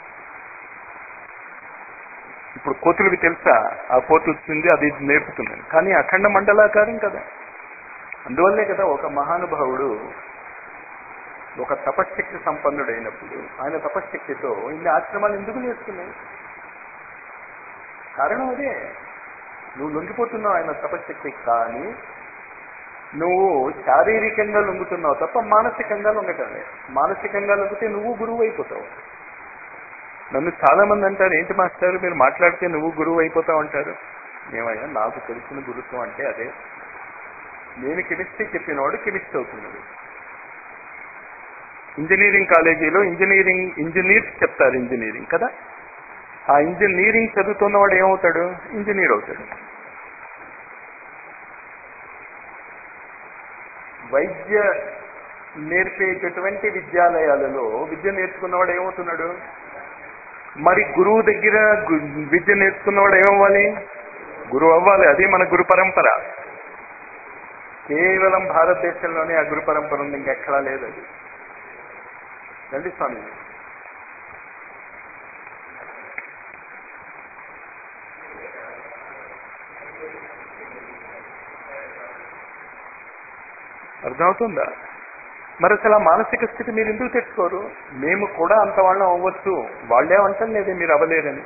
ఇప్పుడు కోతులకి తెలుసా ఆ కోతు వచ్చింది అది నేర్పుతున్నాను, కానీ అఖండ మండలాకారం కదా. అందువల్లే కదా ఒక మహానుభావుడు ఒక తపశ్శక్తి సంపన్నుడైనప్పుడు ఆయన తపశ్శక్తితో ఇన్ని ఆశ్రమాలు ఎందుకు చేస్తున్నాయి? కారణం అదే. నువ్వు లొంగిపోతున్నావు ఆయన తపశ్శక్తికి, కానీ నువ్వు శారీరకంగా లొంగుతున్నావు తప్ప మానసికంగా లొంగటం లేదు. మానసికంగా లొంగితే నువ్వు గురువు అయిపోతావు. నన్ను చాలా మంది అంటారు, ఏంటి మాస్టర్ మీరు మాట్లాడితే నువ్వు గురువు అయిపోతావు అంటారు. ఏమయ్యా, నాకు తెలిసిన గురుత్వం అంటే అదే. నేను కెమిస్ట్రీ చెప్పినవాడు కెమిస్ట్రీ అవుతున్నాడు. ఇంజనీరింగ్ కాలేజీలో ఇంజనీర్స్ చెప్తారు ఇంజనీరింగ్ కదా. ఆ ఇంజనీరింగ్ చదువుతున్నవాడు ఏమవుతాడు? ఇంజనీర్ అవుతాడు. వైద్య నేర్పేటటువంటి విద్యాలయాలలో విద్య నేర్చుకున్నవాడు ఏమవుతున్నాడు? మరి గురువు దగ్గర విద్య నేర్చుకున్నవాడు ఏమవ్వాలి? గురువు అవ్వాలి. అది మన గురు పరంపర. కేవలం భారతదేశంలోనే ఆ గురు పరంపర ఉంది, ఇంకెక్కడా లేదు. అది రండి స్వామి. అర్థమవుతుందా? మరి అసలు ఆ మానసిక స్థితి మీరు ఎందుకు తెచ్చుకోరు? మేము కూడా అంత వాళ్ళం అవ్వచ్చు. వాళ్ళేమంటాం లేదే మీరు అవ్వలేరని.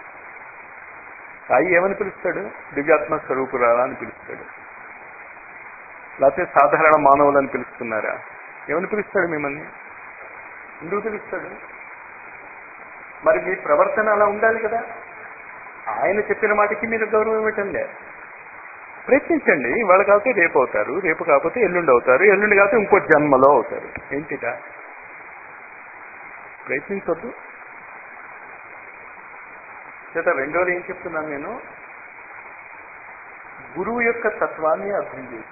సాయి ఏమని పిలుస్తాడు? దివ్యాత్మ స్వరూపురాలా అని పిలుస్తాడు. లేకపోతే సాధారణ మానవులని పిలుస్తున్నారా? ఏమని పిలుస్తాడు మిమ్మల్ని? ఎందుకు పిలుస్తాడు? మరి మీ ప్రవర్తన అలా ఉండాలి కదా. ఆయన చెప్పిన మాటకి మీరు గౌరవం ఇవ్వటంలే. ప్రయత్నించండి. వాళ్ళు కాకపోతే రేపు అవుతారు, రేపు కాకపోతే ఎల్లుండి అవుతారు, ఎల్లుండి కాకపోతే ఇంకో జన్మలో అవుతారు. ఏంటిట? ప్రయత్నించొద్దు. చేత రెండోది ఏం చెప్తున్నాను నేను, గురువు యొక్క తత్వాన్ని అర్థం చేసి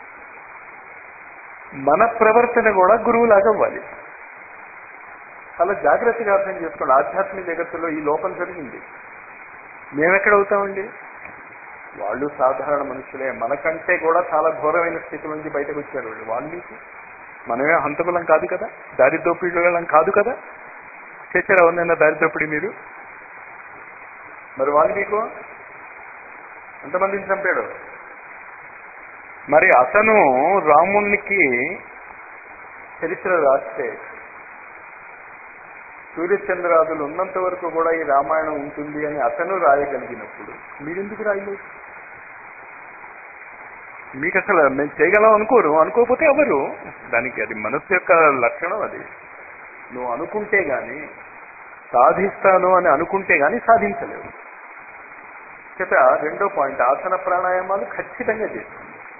మన ప్రవర్తన కూడా గురువులాగా అవ్వాలి. చాలా జాగ్రత్తగా అర్థం చేసుకోండి. ఆధ్యాత్మిక జగత్తులో ఈ లోపం జరిగింది. మేమెక్కడ అవుతామండి? వాళ్ళు సాధారణ మనుషులే, మనకంటే కూడా చాలా ఘోరమైన స్థితి నుంచి బయటకు వచ్చారు వాళ్ళు. వాల్మీకి మనమే హంతకులం కాదు కదా, దారిద్రోపిడులం కాదు కదా. చేశారు ఎవరినైనా దారిద్రోపిడి మీరు? మరి వాల్మీకి ఎంతమందిని చంపాడు? మరి అతను రామునికి చరిత్ర రాస్తే సూర్యచంద్రాదులు ఉన్నంత వరకు కూడా ఈ రామాయణం ఉంటుంది అని అతను రాయగలిగినప్పుడు మీరెందుకు రాయలేదు? మీకు అసలు మేము చేయగలం అనుకోరు, అనుకోకపోతే ఎవరు దానికి, అది మనస్సు యొక్క లక్షణం. అది నువ్వు అనుకుంటే గాని సాధిస్తాను అని అనుకుంటే గాని సాధించలేవు. చేత రెండో పాయింట్, ఆసన ప్రాణాయామాలు ఖచ్చితంగా చేస్తుంది.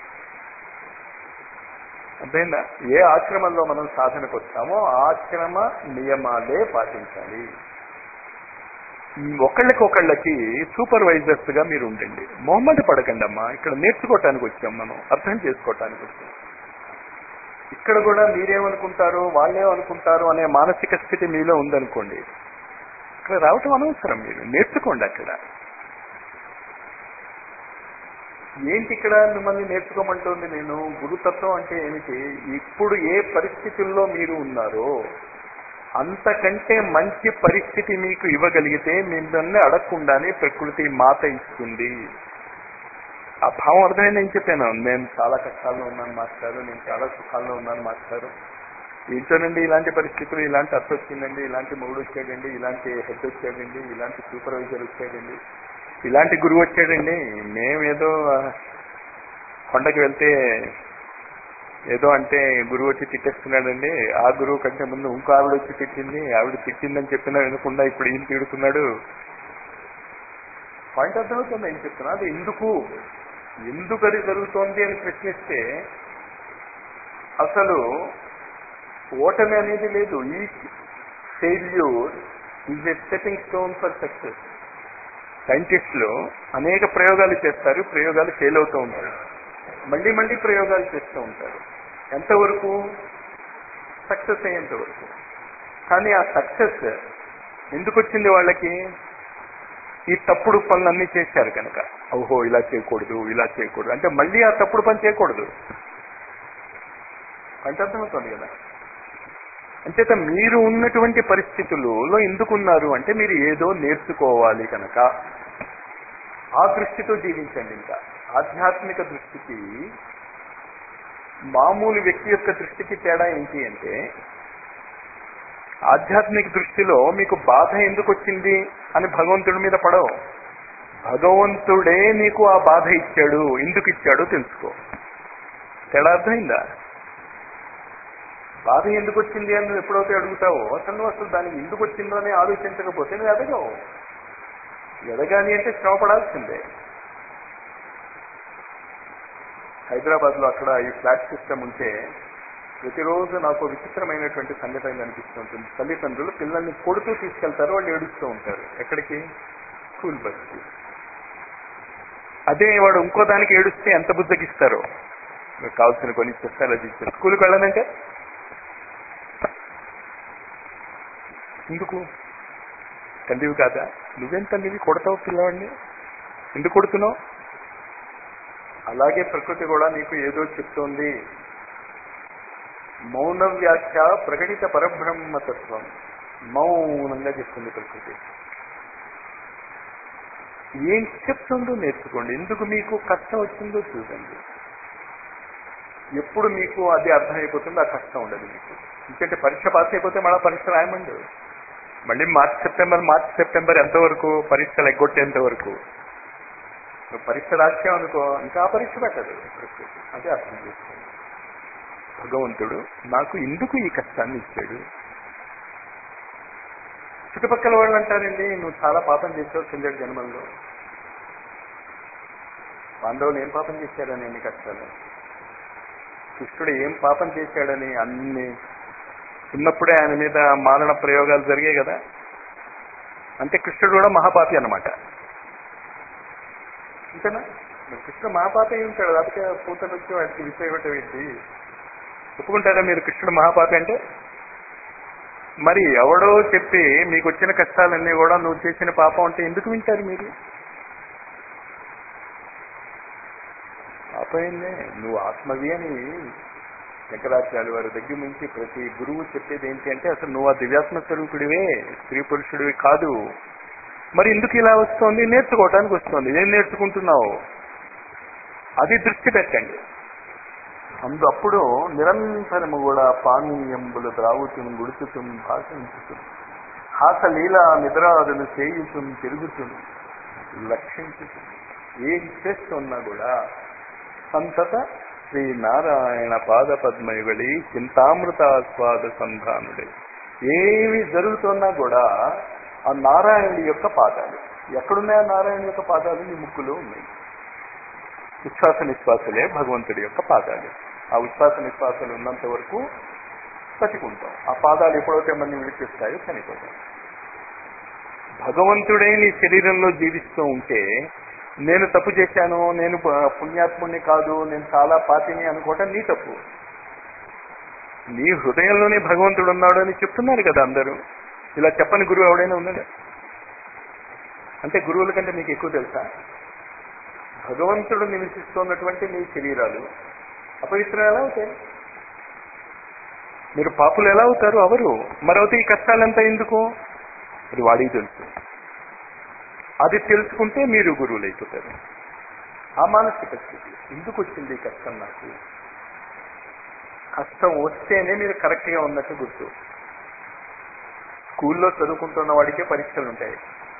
అర్థమైందా? ఏ ఆశ్రమంలో మనం సాధనకు వచ్చామో ఆశ్రమ నియమాలే పాటించాలి. ఒకళ్ళకి సూపర్వైజర్స్ గా మీరు ఉండండి. మొహమ్మద్ పడకండి అమ్మా, ఇక్కడ నేర్చుకోవటానికి వచ్చాం, మనం అర్థం చేసుకోవటానికి వచ్చాం. ఇక్కడ కూడా మీరేమనుకుంటారు వాళ్ళేమనుకుంటారు అనే మానసిక స్థితి మీలో ఉందనుకోండి, ఇక్కడ రావటం అనవసరం. మీరు నేర్చుకోండి. అక్కడ ఏంటి ఇక్కడ మిమ్మల్ని నేర్చుకోమంటుంది? నేను గురుతత్వం అంటే ఏమిటి, ఇప్పుడు ఏ పరిస్థితుల్లో మీరు ఉన్నారో అంతకంటే మంచి పరిస్థితి మీకు ఇవ్వగలిగితే మిమ్మల్ని అడగకుండానే ప్రకృతి మాత ఇస్తుంది. ఆ భావం అర్థమైంది. ఏం చెప్పాను, నేను చాలా కష్టాల్లో ఉన్నాను మాస్టారు, నేను చాలా సుఖాల్లో ఉన్నాను మాస్టారు, ఏంటోనండి ఇలాంటి పరిస్థితులు, ఇలాంటి అత్త వచ్చిందండి, ఇలాంటి మొగుడు వచ్చాడండి, ఇలాంటి హెడ్ వచ్చాడండి, ఇలాంటి సూపర్వైజర్ వచ్చాడండి, ఇలాంటి గురువు వచ్చాడండి. మేమేదో కొండకి వెళ్తే ఏదో అంటే గురువు వచ్చి తిట్టేస్తున్నాడండి, ఆ గురువు కంటే ముందు ఇంకో ఆవిడ వచ్చి తిట్టింది, ఆవిడ తిట్టిందని చెప్పినా వినకుండా ఇప్పుడు ఈయన తిడుతున్నాడు. పాయింట్ అర్థమవుతుంది ఏం చెప్తున్నా? అది ఎందుకు అది జరుగుతోంది అని ప్రశ్నిస్తే అసలు ఓటమి అనేది లేదు. ఈ failure is a stepping stone for success. సైంటిస్టులు అనేక ప్రయోగాలు చేస్తారు, ప్రయోగాలు ఫెయిల్ అవుతూ ఉంటారు, మళ్ళీ మళ్ళీ ప్రయోగాలు చేస్తూ ఉంటారు. ఎంతవరకు? సక్సెస్ అయ్యేంత వరకు. కానీ ఆ సక్సెస్ ఎందుకు వచ్చింది వాళ్ళకి? ఈ తప్పుడు పనులన్నీ చేశారు కనుక. ఓహో ఇలా చేయకూడదు, ఇలా చేయకూడదు అంటే మళ్ళీ ఆ తప్పుడు పని చేయకూడదు అంటే అర్థమవుతుంది కదా. అంచేత మీరు ఉన్నటువంటి పరిస్థితుల్లో ఎందుకున్నారు అంటే మీరు ఏదో నేర్చుకోవాలి కనుక ఆ దృష్టితో జీవించండి. ఇంకా ఆధ్యాత్మిక దృష్టికి మామూలు వ్యక్తి యొక్క దృష్టికి తేడా ఏంటి అంటే, ఆధ్యాత్మిక దృష్టిలో మీకు బాధ ఎందుకు వచ్చింది అని భగవంతుడి మీద పడవు. భగవంతుడే నీకు ఆ బాధ ఇచ్చాడు, ఎందుకు ఇచ్చాడో తెలుసుకో. తేడా అర్థమైందా? బాధ ఎందుకు వచ్చింది అని నువ్వు ఎప్పుడైతే అడుగుతావో అసలు దానికి ఎందుకు వచ్చిందో అని ఆలోచించకపోతే నువ్వు ఎదగవు. ఎదగాలి అంటే శ్రమ పడాల్సిందే. హైదరాబాద్లో అక్కడ ఈ ఫ్లాట్ సిస్టమ్ ఉంటే ప్రతిరోజు నాకు విచిత్రమైనటువంటి సంఘటన అనిపిస్తూ ఉంటుంది. తల్లిదండ్రులు పిల్లల్ని కొడుతూ తీసుకెళ్తారు, వాళ్ళు ఏడుస్తూ ఉంటారు. ఎక్కడికి? స్కూల్ బస్కి. అదే వాడు ఇంకో దానికి ఏడుస్తే ఎంత బుద్ధకిస్తారో, మీకు కావాల్సిన కొని ఇచ్చేస్తారు, అది ఇస్తారు. స్కూల్కి వెళ్ళాలంటే ఎందుకు? తల్లివి కాదా? నువ్వేం తల్లివి, కొడతావు పిల్లవాడిని, ఎందుకు కొడుతున్నావు? అలాగే ప్రకృతి కూడా నీకు ఏదో చెప్తోంది. మౌన వ్యాఖ్య ప్రకటిత పరబ్రహ్మతత్వం. మౌనంగా చెప్తుంది ప్రకృతి. ఏం చెప్తుందో నేర్చుకోండి. ఎందుకు మీకు కష్టం వచ్చిందో చూడండి. ఎప్పుడు మీకు అది అర్థమైపోతుందో ఆ కష్టం ఉండదు మీకు. ఎందుకంటే పరీక్ష పాస్ అయిపోతే మళ్ళీ పరీక్ష రాయమండి. మళ్ళీ మార్చి సెప్టెంబర్ ఎంతవరకు? పరీక్షలు ఎగ్గొట్టేంత వరకు. పరీక్ష రాసామనుకో ఇంకా ఆ పరీక్ష పెట్టదు ప్రకృతి. అదే అర్థం చేసుకోండి. భగవంతుడు నాకు ఎందుకు ఈ కష్టాన్ని ఇచ్చాడు? చుట్టుపక్కల వాళ్ళు అంటారండి, నువ్వు చాలా పాపం చేసావు కిందటి జన్మల్లో. పాండవులు ఏం పాపం చేశాడని ఎన్ని కష్టాలు? కృష్ణుడు ఏం పాపం చేశాడని అన్ని ఉన్నప్పుడే ఆయన మీద మారణ ప్రయోగాలు జరిగాయి కదా. అంటే కృష్ణుడు కూడా మహాపాపి అన్నమాట. అంతేనా? కృష్ణుడు మహాపాపి అయి ఉంటాడు, లేకపోతే పూతలు వచ్చి వాటికి విషయం ఏంటి? ఒప్పుకుంటారా మీరు కృష్ణుడు మహాపాపి అంటే? మరి ఎవడో చెప్పి మీకు వచ్చిన కష్టాలన్నీ కూడా నువ్వు చేసిన పాపం అంటే ఎందుకు వింటారు మీరు? పాపమైందే, నువ్వు ఆత్మవి అని శంకరాచార్య వారి దగ్గర నుంచి ప్రతి గురువు చెప్పేది ఏంటి అంటే అసలు నువ్వు ఆ దివ్యాత్మ స్వరూపుడివే, స్త్రీ పురుషుడివి కాదు. మరి ఎందుకు ఇలా వస్తోంది? నేర్చుకోవటానికి వస్తుంది. ఏం నేర్చుకుంటున్నావు అది దృష్టి పెట్టండి. అప్పుడు నిరంతరము కూడా పానీయంబులు ద్రావుతుం గుడుచుతుం భాషించుతుం హాసలీల నిద్రాదులు చేయుతుం తిరుగుతుం లక్షించుతుం ఏం చేస్తున్నా కూడా సంతత శ్రీనారాయణ పాద పద్మయుగళి చింతామృతాస్వాద సంధానుడే. ఏమి జరుగుతున్నా కూడా ఆ నారాయణుడి యొక్క పాదాలు ఎక్కడున్నాయి? ఆ నారాయణ యొక్క పాదాలు నీ ముక్కులో ఉన్నాయి. ఉచ్ఛ్వాస నిశ్వాసలే భగవంతుడి యొక్క పాదాలు. ఆ ఉచ్ఛ్వాస నిశ్వాసాలు ఉన్నంత వరకు బతికుంటాం. ఆ పాదాలు ఎప్పుడైతే మనం విడిపిస్తాయో చనిపోతాం. భగవంతుడే నీ శరీరంలో జీవిస్తూ ఉంటే నేను తప్పు చేశాను, నేను పుణ్యాత్ముడిని కాదు, నేను చాలా పాపిని అనుకోవటం నీ తప్పు. నీ హృదయంలోనే భగవంతుడు ఉన్నాడు అని చెప్తున్నారు కదా అందరూ. ఇలా చెప్పని గురువు ఎవడైనా ఉన్నాడా? అంటే గురువుల కంటే మీకు ఎక్కువ తెలుసా? భగవంతుడు నివసిస్తున్నటువంటి మీ శరీరాలు అపవిత్రం ఎలా అవుతాయి? మీరు పాపులు ఎలా అవుతారు? అవరు. మరొకటి ఈ కష్టాలంతా ఎందుకు? అది వాడికి తెలుసు. అది తెలుసుకుంటే మీరు గురువులు అయిపోతారు. ఆ మానసిక స్థితి ఎందుకు వచ్చింది ఈ కష్టం? నాకు కష్టం వస్తేనే మీరు కరెక్ట్గా ఉన్నట్టు గుర్తు. స్కూల్లో చదువుకుంటున్న వాడికే పరీక్షలు ఉంటాయి.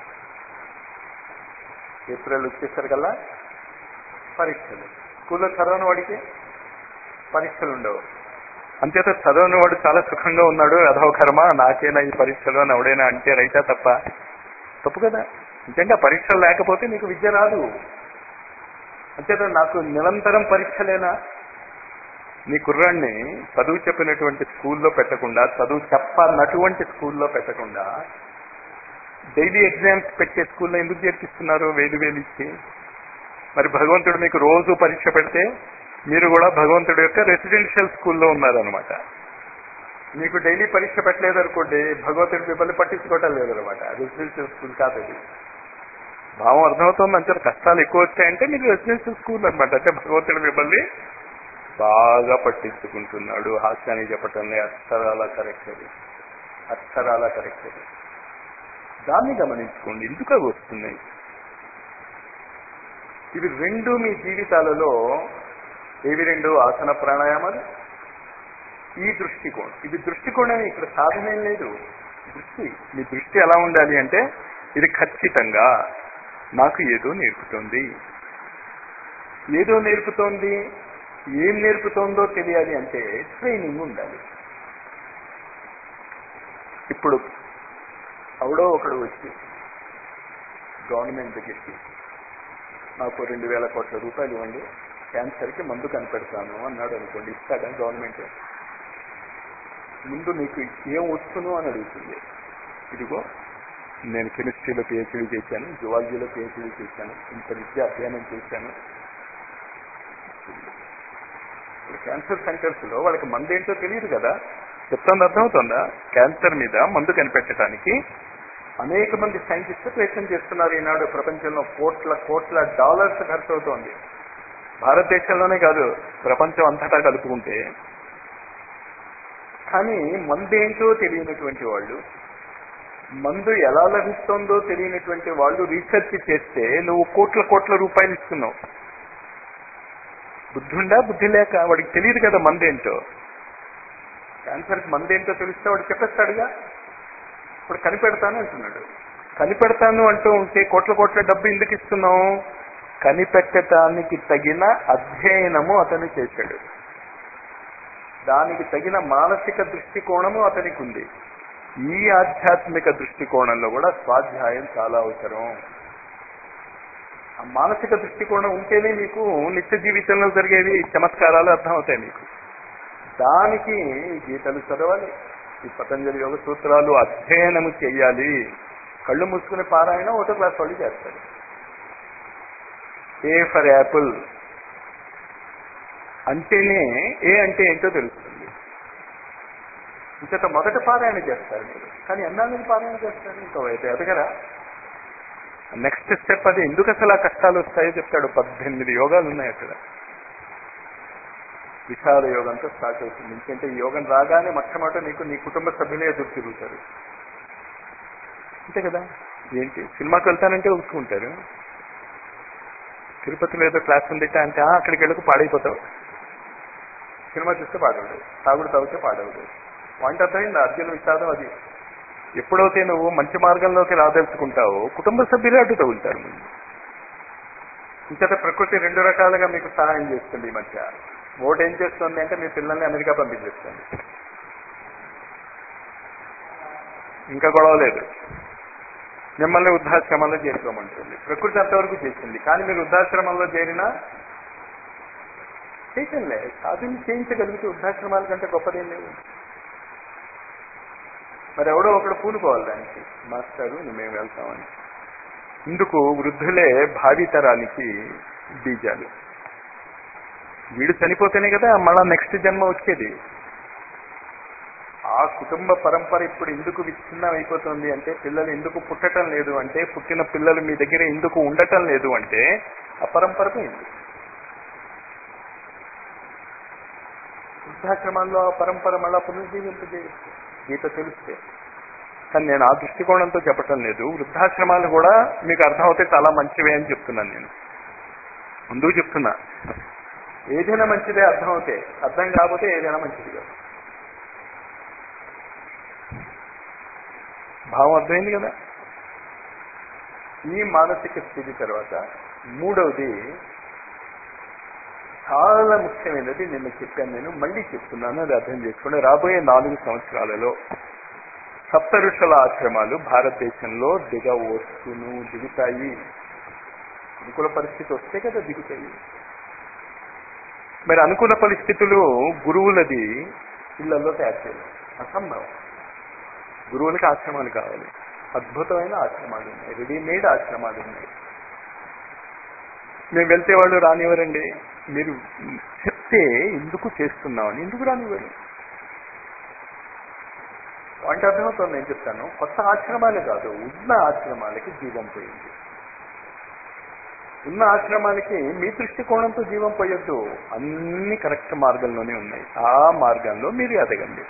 ఏప్రిల్ వచ్చేసరికల్లా పరీక్షలు. స్కూల్లో చదవని వాడికి పరీక్షలు ఉండవు. అంతేత చదవని వాడు చాలా సుఖంగా ఉన్నాడు, అధో కర్మ నాకేనా ఈ పరీక్షలు అని ఎవడైనా అంటే రైటా తప్ప? తప్పు కదా. నిజంగా పరీక్షలు లేకపోతే నీకు విద్య రాదు. అంతేత నాకు నిరంతరం పరీక్షలేనా? నీ కుర్రాన్ని చదువు చెప్పినటువంటి స్కూల్లో పెట్టకుండా, చదువు చెప్పనటువంటి స్కూల్లో పెట్టకుండా డైలీ ఎగ్జామ్స్ పెట్టే స్కూల్లో ఎందుకు చేర్పిస్తున్నారు? 1000 ఇచ్చి. మరి భగవంతుడు మీకు రోజు పరీక్ష పెడితే మీరు కూడా భగవంతుడి యొక్క రెసిడెన్షియల్ స్కూల్లో ఉన్నారనమాట. మీకు డైలీ పరీక్ష పెట్టలేదు అనుకోండి, భగవంతుడి మిమ్మల్ని పట్టించుకోవటం లేదనమాట. రెసిడెన్షియల్ స్కూల్ కాదు అది. భావం అర్థమవుతుంది. అంతే కష్టాలు ఎక్కువ వచ్చాయంటే మీకు రెసిడెన్షియల్ స్కూల్ అనమాట. అంటే భగవంతుడు మిమ్మల్ని బాగా పట్టించుకుంటున్నాడు. హాస్యాన్ని చెప్పటంలో అక్షరాల కరెక్ట్ అది, అక్షరాల కరెక్ట్ అది. దాన్ని గమనించుకోండి. ఎందుకు అవి వస్తున్నాయి? ఇవి రెండు మీ జీవితాలలో ఏవి? రెండు ఆసన ప్రాణాయామాలు, ఈ దృష్టికోణం. ఇది దృష్టికోణం. ఇక్కడ సాధనేం లేదు. దృష్టి. మీ దృష్టి ఎలా ఉండాలి అంటే ఇది ఖచ్చితంగా నాకు ఏదో నేర్పుతోంది. ఏదో నేర్పుతోంది. ఏం నేర్పుతోందో తెలియాలి అంటే ట్రైనింగ్ ఉండాలి. ఇప్పుడు ఎవడో ఒకడు వచ్చి గవర్నమెంట్ దగ్గరికి నాకు 2000 కోట్ల రూపాయలు ఇవ్వండి, క్యాన్సర్కి మందు కనిపెడతాను అన్నాడు అనుకోండి. ఇస్తాడా గవర్నమెంట్? ముందు నీకు ఏం వస్తును అని అడుగుతుంది. ఇదిగో నేను కెమిస్ట్రీలో పిహెచ్డీ చేశాను, జువాలజీలో పిహెచ్డీ చేశాను, ఇంత విద్య అధ్యయనం చేశాను. క్యాన్సర్ సెంటర్స్లో వాళ్ళకి మందు ఏంటో తెలియదు కదా. చెప్తాను, అర్థమవుతుందా? క్యాన్సర్ మీద మందు కనిపెట్టడానికి అనేక మంది సైంటిస్టులు ప్రయత్నం చేస్తున్నారు. ఈనాడు ప్రపంచంలో కోట్ల డాలర్స్ ఖర్చు అవుతోంది. భారతదేశంలోనే కాదు, ప్రపంచం అంతటా కలుపుకుంటే. కానీ మందు ఏంటో తెలియనటువంటి వాళ్ళు, మందు ఎలా లభిస్తుందో తెలియనటువంటి వాళ్ళు రీసెర్చ్ చేస్తే నువ్వు కోట్ల రూపాయలు ఇస్తున్నావు. బుద్ధుండా? బుద్ధి లేక వాడికి తెలియదు కదా మందేంటో. క్యాన్సర్కి మందేంటో తెలిస్తే వాడు చెప్పేస్తాడుగా. ఇప్పుడు కనిపెడతాను అంటున్నాడు. కనిపెడతాను అంటూ ఉంటే కోట్ల డబ్బు ఎందుకు ఇస్తున్నావు? కనిపెట్టడానికి తగిన అధ్యయనము అతను చేశాడు. దానికి తగిన మానసిక దృష్టికోణము అతనికి ఉంది. ఈ ఆధ్యాత్మిక దృష్టికోణంలో కూడా స్వాధ్యాయం చాలా అవసరం. ఆ మానసిక దృష్టికోణం ఉంటేనే మీకు నిత్య జీవితంలో జరిగేవి చమత్కారాలు అర్థమవుతాయి మీకు. దానికి గీతలు చదవాలి, ఈ పతంజలి యోగ సూత్రాలు అధ్యయనము చెయ్యాలి. కళ్ళు మూసుకునే పారాయణ 1వ క్లాస్ వాళ్ళు చేస్తారు. ఏ ఫర్ యాపిల్ అంటేనే ఏ అంటే ఏంటో తెలుస్తుంది. ఇంత మొదట పారాయణ చేస్తారు మీరు, కానీ ఎన్నాళ్ళని పారాయణ చేస్తారు? ఇంకోవైతే ఎదగరా? నెక్స్ట్ స్టెప్ అది. ఎందుకు అసలు ఆ కష్టాలు వస్తాయో చెప్తాడు. 18 యోగాలు ఉన్నాయి అక్కడ. విశాల యోగంతో స్టార్ట్ అవుతుంది. ఎందుకంటే ఈ యోగం రాగానే మొట్టమొదట నీకు నీ కుటుంబ సభ్యులే ఎదురు తిరుగుతారు. అంతే కదా. ఏంటి సినిమాకి వెళ్తానంటే ఒప్పుకుంటారు. తిరుపతిలో ఏదో క్లాస్ ఉందిట అంటే అక్కడికి వెళ్ళకు పాడైపోతావు. సినిమా చూస్తే పాడవడు, తాగుడు తాగితే పాడవడు. పాయింట్ అర్థమైంది, అర్జున విషాదం అది. ఎప్పుడైతే నువ్వు మంచి మార్గంలోకి రాదలుచుకుంటావో కుటుంబ సభ్యులే అడ్డు తగులుతారు. ఇంకత ప్రకృతి రెండు రకాలుగా మీకు సహాయం చేస్తుంది. ఈ మధ్య ఓటు ఏం చేస్తుంది అంటే మీ పిల్లల్ని అమెరికా పంపించేస్తుంది. ఇంకా గొడవ లేదు, మిమ్మల్ని వృద్ధాశ్రమంలో చేరుకోమంటుంది. ప్రకృతి అంతవరకు చేసింది. కానీ మీరు వృద్ధాశ్రమంలో చేరినా చేయటంలే. సాధన చేయించగలిగితే వృద్ధాశ్రమాల కంటే గొప్పదేం లేదు. మరి ఎవడో ఒకడు పూనుకోవాలి దానికి, మాస్టారు మేము వెళ్తామని. ఇందుకు వృద్ధులే భావితరానికి బీజాలు. వీడు చనిపోతేనే కదా మళ్ళా నెక్స్ట్ జన్మ వచ్చేది. ఆ కుటుంబ పరంపర ఇప్పుడు ఎందుకు విచ్ఛిన్నం అయిపోతుంది అంటే, పిల్లలు ఎందుకు పుట్టడం లేదు అంటే, పుట్టిన పిల్లలు మీ దగ్గర ఎందుకు ఉండటం లేదు అంటే ఆ పరంపర పోయింది. వృద్ధాశ్రమాల్లో ఆ పరంపర మళ్ళా పునర్జీవింపజేయచ్చు గీత తెలిస్తే. కానీ నేను ఆ దృష్టికోణంతో చెప్పటం లేదు. వృద్ధాశ్రమాలు కూడా మీకు అర్థమవుతే చాలా మంచివే అని చెప్తున్నాను. నేను ముందుకు చెప్తున్నా, ఏదైనా మంచిదే అర్థమవుతే. అర్థం కాకపోతే ఏదైనా మంచిది కాదు. భావం అర్థమైంది కదా. ఈ మానసిక స్థితి తర్వాత మూడవది చాలా ముఖ్యమైనది, నిన్న చెప్పాను, నేను మళ్ళీ చెప్తున్నాను, అది అర్థం చేసుకోండి. రాబోయే 4 సంవత్సరాలలో సప్త ఋషుల ఆశ్రమాలు భారతదేశంలో దిగుతాయి. అనుకూల పరిస్థితి వస్తే కదా దిగుతాయి. మరి అనుకూల పరిస్థితులు గురువులది ఇళ్లలో తయారు చేయాలి, అసంభవం. గురువులకి ఆశ్రమాలు కావాలి. అద్భుతమైన ఆశ్రమాలు ఉన్నాయి, రెడీమేడ్ ఆశ్రమాలు ఉన్నాయి. మేము వెళ్తే వాళ్ళు రానివ్వరండి. మీరు చెప్తే ఎందుకు చేస్తున్నామని ఎందుకు రానివ్వరు? అంటే అర్థమవుతుంది. నేను చెప్తాను, కొత్త ఆశ్రమాలే కాదు, ఉన్న ఆశ్రమాలకి జీవం పోయింది. ఉన్న ఆశ్రమాలకి మీ దృష్టికోణంతో జీవం పోయొద్దు. అన్ని కరెక్ట్ మార్గంలోనే ఉన్నాయి. ఆ మార్గంలో మీరు ఎదగండి.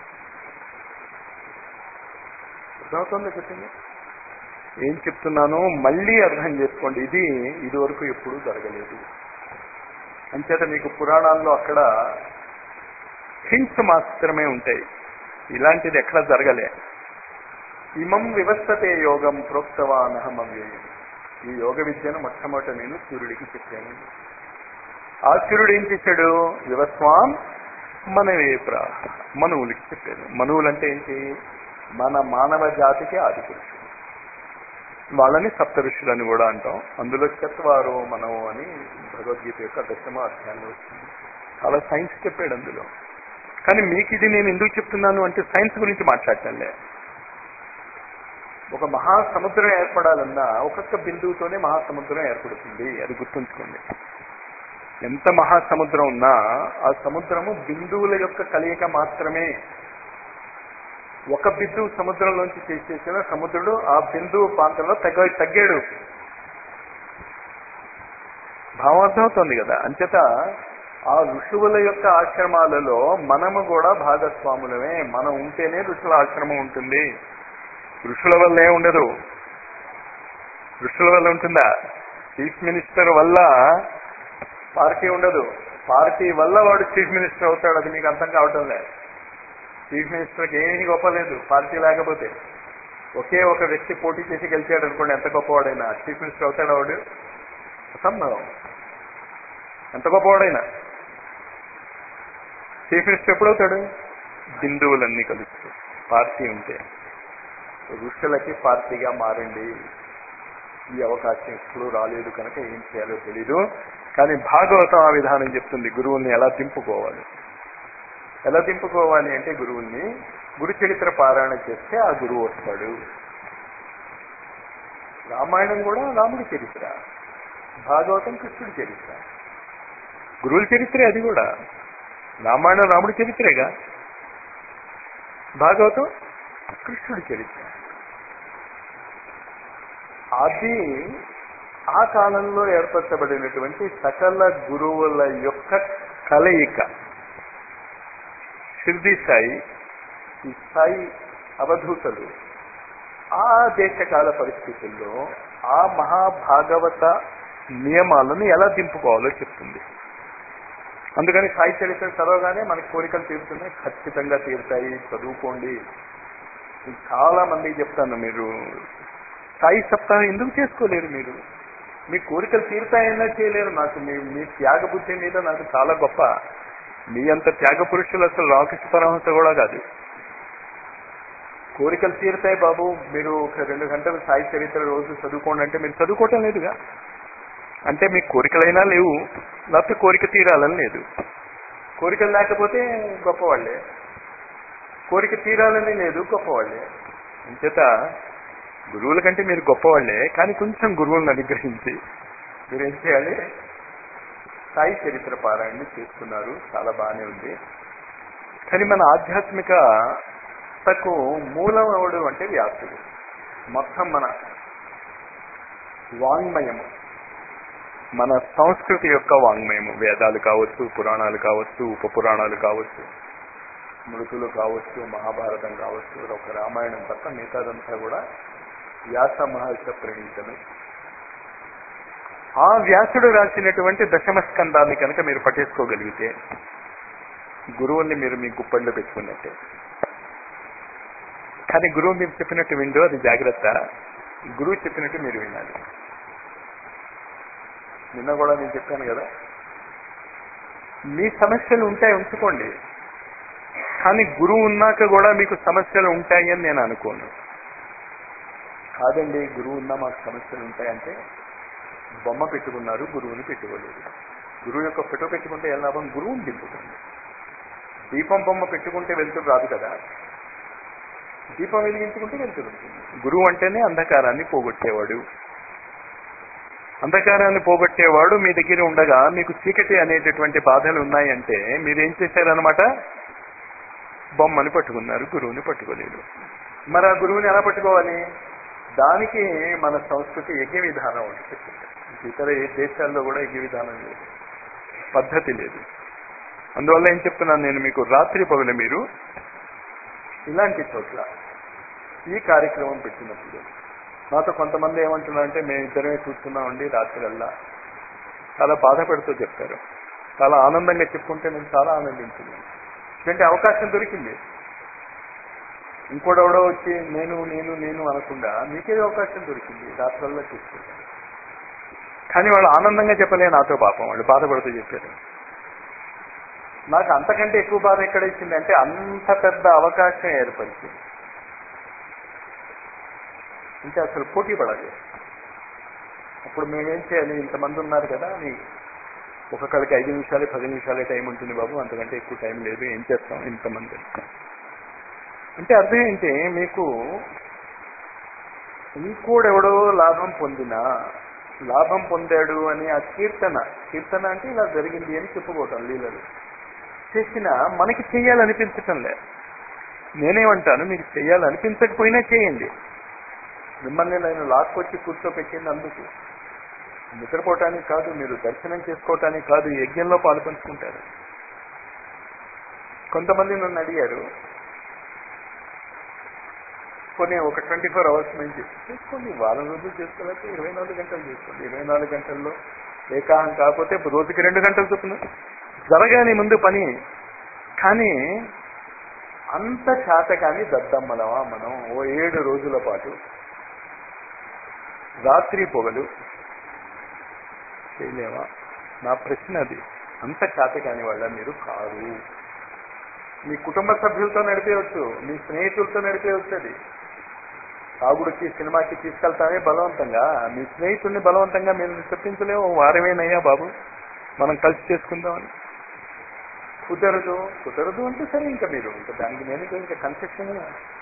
అర్థమవుతుందో చెప్పింది. ఏం చెప్తున్నానో మళ్ళీ అర్థం చేసుకోండి. ఇది వరకు ఎప్పుడూ జరగలేదు. అంచేత మీకు పురాణాల్లో అక్కడ హింట్స్ మాత్రమే ఉంటాయి. ఇలాంటిది ఎక్కడ జరగలే. ఇమం వివస్థతే యోగం ప్రోక్తవానహమవ్యయం. ఈ యోగ విద్యను మొట్టమొదట నేను సూర్యుడికి చెప్పాను. ఆ సూర్యుడు ఏం చేశాడు? వివస్వాం మనవేప్ర, మనువులకి చెప్పాడు. మనువులంటే ఏంటి? మన మానవ జాతికి ఆది పురుషుడు. వాళ్ళని సప్త ఋషులని కూడా అంటాం. అందులో చత్వారో మనవు అని భగవద్గీత యొక్క 10వ అధ్యాయంలో వస్తుంది. చాలా సైన్స్ చెప్పాడు అందులో. కానీ మీకు ఇది నేను ఎందుకు చెప్తున్నాను అంటే సైన్స్ గురించి మాట్లాడటంలే. ఒక మహాసముద్రం ఏర్పడాలన్నా ఒక్కొక్క బిందువుతోనే మహాసముద్రం ఏర్పడుతుంది. అది గుర్తుంచుకోండి. ఎంత మహాసముద్రం ఉన్నా ఆ సముద్రము బిందువుల యొక్క కలయిక మాత్రమే. ఒక బిందువు సముద్రంలోంచి చేసేసిన సముద్రుడు ఆ బిందువు ప్రాంతంలో తగ్గాడు. భావార్థమవుతోంది కదా. అంచేత ఆ ఋషువుల యొక్క ఆశ్రమాలలో మనము కూడా భాగస్వాములమే. మనం ఉంటేనే ఋషుల ఆశ్రమం ఉంటుంది. ఋషుల వల్ల ఉండదు. ఋషుల వల్ల ఉంటుందా? చీఫ్ మినిస్టర్ వల్ల పార్టీ ఉండదు. పార్టీ వల్ల వాడు చీఫ్ మినిస్టర్ అవుతాడు. అది మీకు అర్థం కావటం లేదు. చీఫ్ మినిస్టర్కి ఏమీ గొప్ప లేదు పార్టీ లేకపోతే. ఒకే ఒక వ్యక్తి పోటీ చేసి గెలిచాడు అనుకోండి, ఎంత గొప్పవాడైనా చీఫ్ మినిస్టర్ అవుతాడు వాడు? అసంభవం. ఎంత గొప్పవాడైనా చీఫ్ మినిస్టర్ ఎప్పుడవుతాడు? బిందువులన్నీ కలుస్తూ పార్టీ ఉంటే. ఋషులకి పార్టీగా మారండి. ఈ అవకాశం ఎప్పుడూ రాలేదు కనుక ఏం చేయాలో తెలీదు. కానీ భాగవతం ఆ విధానం చెప్తుంది. గురువుల్ని ఎలా దింపుకోవాలి. ఎలా దింపుకోవాలి అంటే గురువుల్ని గురు చరిత్ర పారాయణ చేస్తే ఆ గురువు వస్తాడు. రామాయణం కూడా రాముడి చరిత్ర, భాగవతం కృష్ణుడి చరిత్ర. గురువుల చరిత్రే అది కూడా. రామాయణం రాముడి చరిత్రేగా, భాగవతం కృష్ణుడి చరిత్ర. అది ఆ కాలంలో ఏర్పరచబడినటువంటి సకల గురువుల యొక్క కలయిక. షిర్డీ సాయి, ఈ సాయి అవధూతలు ఆ దేశకాల పరిస్థితుల్లో ఆ మహాభాగవత నియమాలను ఎలా దింపుకోవాలో చెప్తుంది. అందుకని సాయి చరిత్ర చదవగానే మనకి కోరికలు తీరుతున్నాయి, ఖచ్చితంగా తీరుతాయి, చదువుకోండి. చాలా మందికి చెప్తాను, మీరు సాయి సప్తాహం ఎందుకు చేసుకోలేరు? మీరు మీ కోరికలు తీరుతాయన్నా చేయలేరు. నాకు మీ త్యాగ బుద్ధి మీద నాకు చాలా గొప్ప. మీ అంత త్యాగ పురుషులు అసలు రామకృష్ణ పరమహంస కూడా కాదు. కోరికలు తీరుతాయి బాబు, మీరు ఒక 2 గంటలు సాయి చరిత్ర రోజు చదువుకోండి అంటే మీరు చదువుకోవటం లేదుగా. అంటే మీకు కోరికలైనా లేవు, లేకపోతే కోరిక తీరాలని లేదు. కోరికలు లేకపోతే గొప్పవాళ్లే, కోరిక తీరాలని లేదు, గొప్పవాళ్లే. అంచేత గురువుల కంటే మీరు గొప్పవాళ్లే, కానీ కొంచెం గురువులను అనుగ్రహించి మీరేం చేయాలి? సాయి చరిత్ర పారాయణ చేస్తున్నారు, చాలా బాగానే ఉంది. కానీ మన ఆధ్యాత్మికతకు మూలం ఎవడు అంటే వ్యాసుడు. మొత్తం మన వాంగ్మయము, మన సంస్కృతి యొక్క వాంగ్మయము, వేదాలు కావచ్చు, పురాణాలు కావచ్చు, ఉపపురాణాలు కావచ్చు, స్మృతులు కావచ్చు, మహాభారతం కావచ్చు, ఒక రామాయణం తప్ప మిగతాదంతా కూడా వ్యాస మహర్షి ప్రణీతమే. ఆ వ్యాసుడు రాసినటువంటి దశమ స్కందాన్ని కనుక మీరు పట్టేసుకోగలిగితే గురువుల్ని మీరు మీ గుప్పల్లో పెట్టుకున్నట్టే. కానీ గురువు మీరు చెప్పినట్టు విండో అది జాగ్రత్త. గురువు చెప్పినట్టు మీరు వినాలి. నిన్న కూడా నేను చెప్పాను కదా, మీ సమస్యలు ఉంటాయి ఉంచుకోండి, కానీ గురువు ఉన్నాక కూడా మీకు సమస్యలు ఉంటాయి అని నేను అనుకోను. కాదండి గురువు ఉన్నా మాకు సమస్యలు ఉంటాయంటే బొమ్మ పెట్టుకున్నారు, గురువుని పెట్టుకోలేదు. గురువు యొక్క ఫోటో పెట్టుకుంటే ఏ లాభం? గురువుని దింపుతుంది. దీపం బొమ్మ పెట్టుకుంటే వెలుతురు రాదు కదా, దీపం వెలిగించుకుంటే వెలుతురు ఉంటుంది. గురువు అంటేనే అంధకారాన్ని పోగొట్టేవాడు. అంధకారాన్ని పోగొట్టేవాడు మీ దగ్గర ఉండగా మీకు చీకటి అనేటటువంటి బాధలు ఉన్నాయంటే మీరేం చేశారనమాట? బొమ్మని పట్టుకున్నారు, గురువుని పట్టుకోలేదు. మరి ఆ గురువుని ఎలా పట్టుకోవాలి? దానికి మన సంస్కృతి యజ్ఞ విధానం ఉంటుంది. ఇతర ఏ దేశాల్లో కూడా యజ్ఞ విధానం లేదు, పద్ధతి లేదు. అందువల్ల ఏం చెప్తున్నాను నేను మీకు, రాత్రి పగలు మీరు ఇలాంటి చోట్ల ఈ కార్యక్రమం పెట్టినప్పుడు నాతో కొంతమంది ఏమంటున్నారంటే, మేము ఇద్దరమే కూర్చున్నామండి రాత్రిల్లా, చాలా బాధపడుతూ చెప్తారు. చాలా ఆనందంగా చెప్పుకుంటే నేను చాలా ఆనందించున్నాను. ఇలాంటి అవకాశం దొరికింది. ఇంకోడెవడో వచ్చి నేను నేను నేను అనకుండా మీకేదో అవకాశం దొరికింది, రాత్రుల్లో చూసుకుంటాను. కానీ వాళ్ళు ఆనందంగా చెప్పలే నాతో, పాపం వాళ్ళు బాధపడుతూ చెప్పారు. నాకు అంతకంటే ఎక్కువ బాధ ఎక్కడ ఇచ్చింది అంటే, అంత పెద్ద అవకాశం ఏర్పరిచింది అంటే అసలు పోటీ పడాలి. అప్పుడు మేమేం చేయాలి? ఇంతమంది ఉన్నారు కదా, ఒక్కొక్కడికి 5 నిమిషాలు 10 నిమిషాలే టైం ఉంటుంది బాబు, అంతకంటే ఎక్కువ టైం లేదు, ఏం చేస్తాం ఇంతమంది అంటే అర్థం ఏంటి? మీకు ఇంకోడెవడో లాభం పొందాడు అని ఆ కీర్తన అంటే ఇలా జరిగింది అని చెప్పుకోవటం, లీలలు చేసిన మనకి చెయ్యాలనిపించటం లే. నేనేమంటాను, మీకు చెయ్యాలనిపించకపోయినా చేయండి. మిమ్మల్ని నేను లాక్కొచ్చి కూర్చోపెట్టింది అందుకు, నిద్రపోవటానికి కాదు, మీరు దర్శనం చేసుకోవటానికి కాదు, యజ్ఞంలో పాల్పంచుకుంటారు. కొంతమంది నన్ను అడిగారు, కొన్ని ఒక 24 అవర్స్ నుంచి చేసుకోండి, వారం రోజులు చేసుకోలేకపోతే 24 గంటలు చేసుకోండి. 24 గంటల్లో ఏకాహం కాకపోతే రోజుకి 2 గంటలు చొప్పున జరగాలి ముందు పని. కానీ అంత చేత కానీ దద్దమ్మలమా మనం ఓ 7 రోజుల పాటు రాత్రి పొగలు చేయలేమా? నా ప్రశ్న అది. అంత చేత కాని వాళ్ళ మీరు కారు. మీ కుటుంబ సభ్యులతో నడిపేయచ్చు, మీ స్నేహితులతో నడిపేయచ్చు. అది తాగుడికి సినిమాకి తీసుకెళ్తామే బలవంతంగా, మీ స్నేహితుడిని బలవంతంగా మీరు చెప్పించలేము. వారమేనయ్యా బాబు మనం కలిసి చేసుకుందామని. కుదరదు అంటే సరే, ఇంకా మీరు ఇంకా దానికి నేను ఇంకా కన్సెషన్.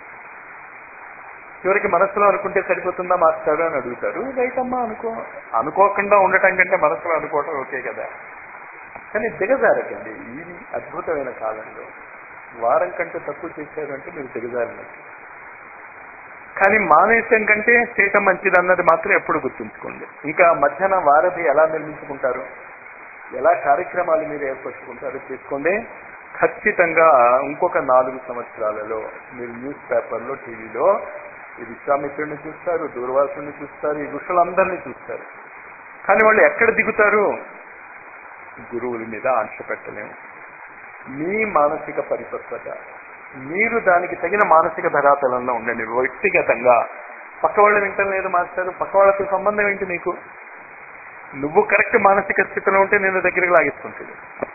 చివరికి మనసులో అనుకుంటే సరిపోతుందా మాస్టారు అని అడుగుతారు. రైట్ అమ్మా, అనుకోకుండా ఉండటం కంటే మనసులో అనుకోవటం ఓకే కదా. కానీ దిగజారకండి. ఈ అద్భుతమైన కాలంలో వారం కంటే తక్కువ చేశారు అంటే మీరు దిగజారినట్టు. కానీ మానేయటం కంటే చేయటం మంచిది అన్నది మాత్రం ఎప్పుడు గుర్తుంచుకోండి. ఇంకా మధ్యాహ్నం వారధి ఎలా నిర్మించుకుంటారు, ఎలా కార్యక్రమాలు మీరు ఏర్పరచుకుంటారో చేసుకోండి. ఖచ్చితంగా ఇంకొక 4 సంవత్సరాలలో మీరు న్యూస్ పేపర్లో, టీవీలో ఈ విశ్వామిత్రుడిని చూస్తారు, దూర్వాసుని చూస్తారు, ఈ ఋషులందరినీ చూస్తారు. కానీ వాళ్ళు ఎక్కడ దిగుతారు? గురువుల మీద ఆంక్ష పెట్టలేము. మీ మానసిక పరిపక్వత, మీరు దానికి తగిన మానసిక ధరాతలంలో ఉండండి. వ్యక్తిగతంగా పక్క వాళ్ళు వింటం లేదు మాస్టర్, పక్క వాళ్ళతో సంబంధం ఏంటి నీకు? నువ్వు కరెక్ట్ మానసిక స్థితిలో ఉంటే నేను దగ్గరికి లాగేసుకుంటుంది.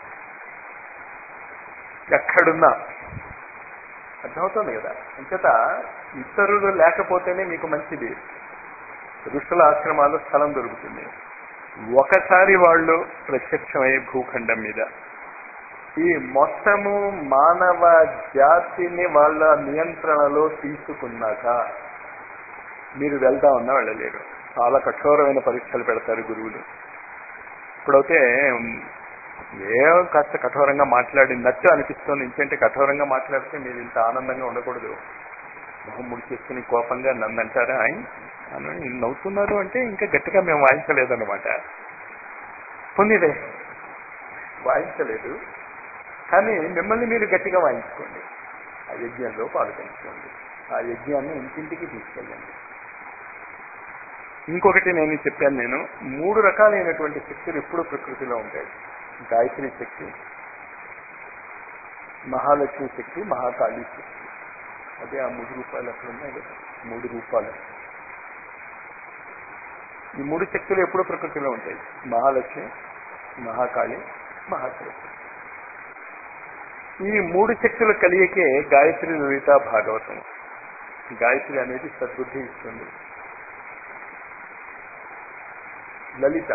ఎక్కడున్నా అర్థమవుతుంది కదా. అంచేత ఇతరులు లేకపోతేనే మీకు మంచిది. ఋషుల ఆశ్రమాల్లో స్థలం దొరుకుతుంది. ఒకసారి వాళ్ళు ప్రత్యక్షమయ్యే భూఖండం మీద ఈ మొత్తము మానవ జాతిని వాళ్ళ నియంత్రణలో తీసుకున్నాక మీరు వెళ్దామన్నా వెళ్ళలేరు. చాలా కఠోరమైన పరీక్షలు పెడతారు గురువులు. ఇప్పుడైతే కాస్త కఠోరంగా మాట్లాడినట్టు అనిపిస్తుంది. ఇంకంటే కఠోరంగా మాట్లాడితే మీరు ఇంత ఆనందంగా ఉండకూడదు. మొహం ముడి చేసుకుని కోపంగా నన్ను అంటారా అని నవ్వుతున్నారు అంటే ఇంకా గట్టిగా మేము వాయించలేదన్నమాట. పొందిదే వాయించలేదు, కానీ మిమ్మల్ని మీరు గట్టిగా వాయించుకోండి. ఆ యజ్ఞంలో పాల్గొంచుకోండి. ఆ యజ్ఞాన్ని ఇంటింటికి తీసుకెళ్ళండి. ఇంకొకటి నేను చెప్పాను, నేను 3 రకాలైనటువంటి శక్తులు ఎప్పుడూ ప్రకృతిలో ఉంటాయి. గాయత్రి శక్తి, మహాలక్ష్మి శక్తి, మహాకాళీ శక్తి. అదే ఆ 3 రూపాయలు అక్కడ ఉన్నాయి కదా, 3 రూపాయలు. ఈ 3 శక్తులు ఎప్పుడూ ప్రకృతిలో ఉంటాయి. మహాలక్ష్మి, మహాకాళి, మహాసరస్వతి. ఈ 3 శక్తుల కలియకే గాయత్రి, లలిత, భాగవతం. గాయత్రి అనేది సద్బుద్ధి ఇస్తుంది. లలిత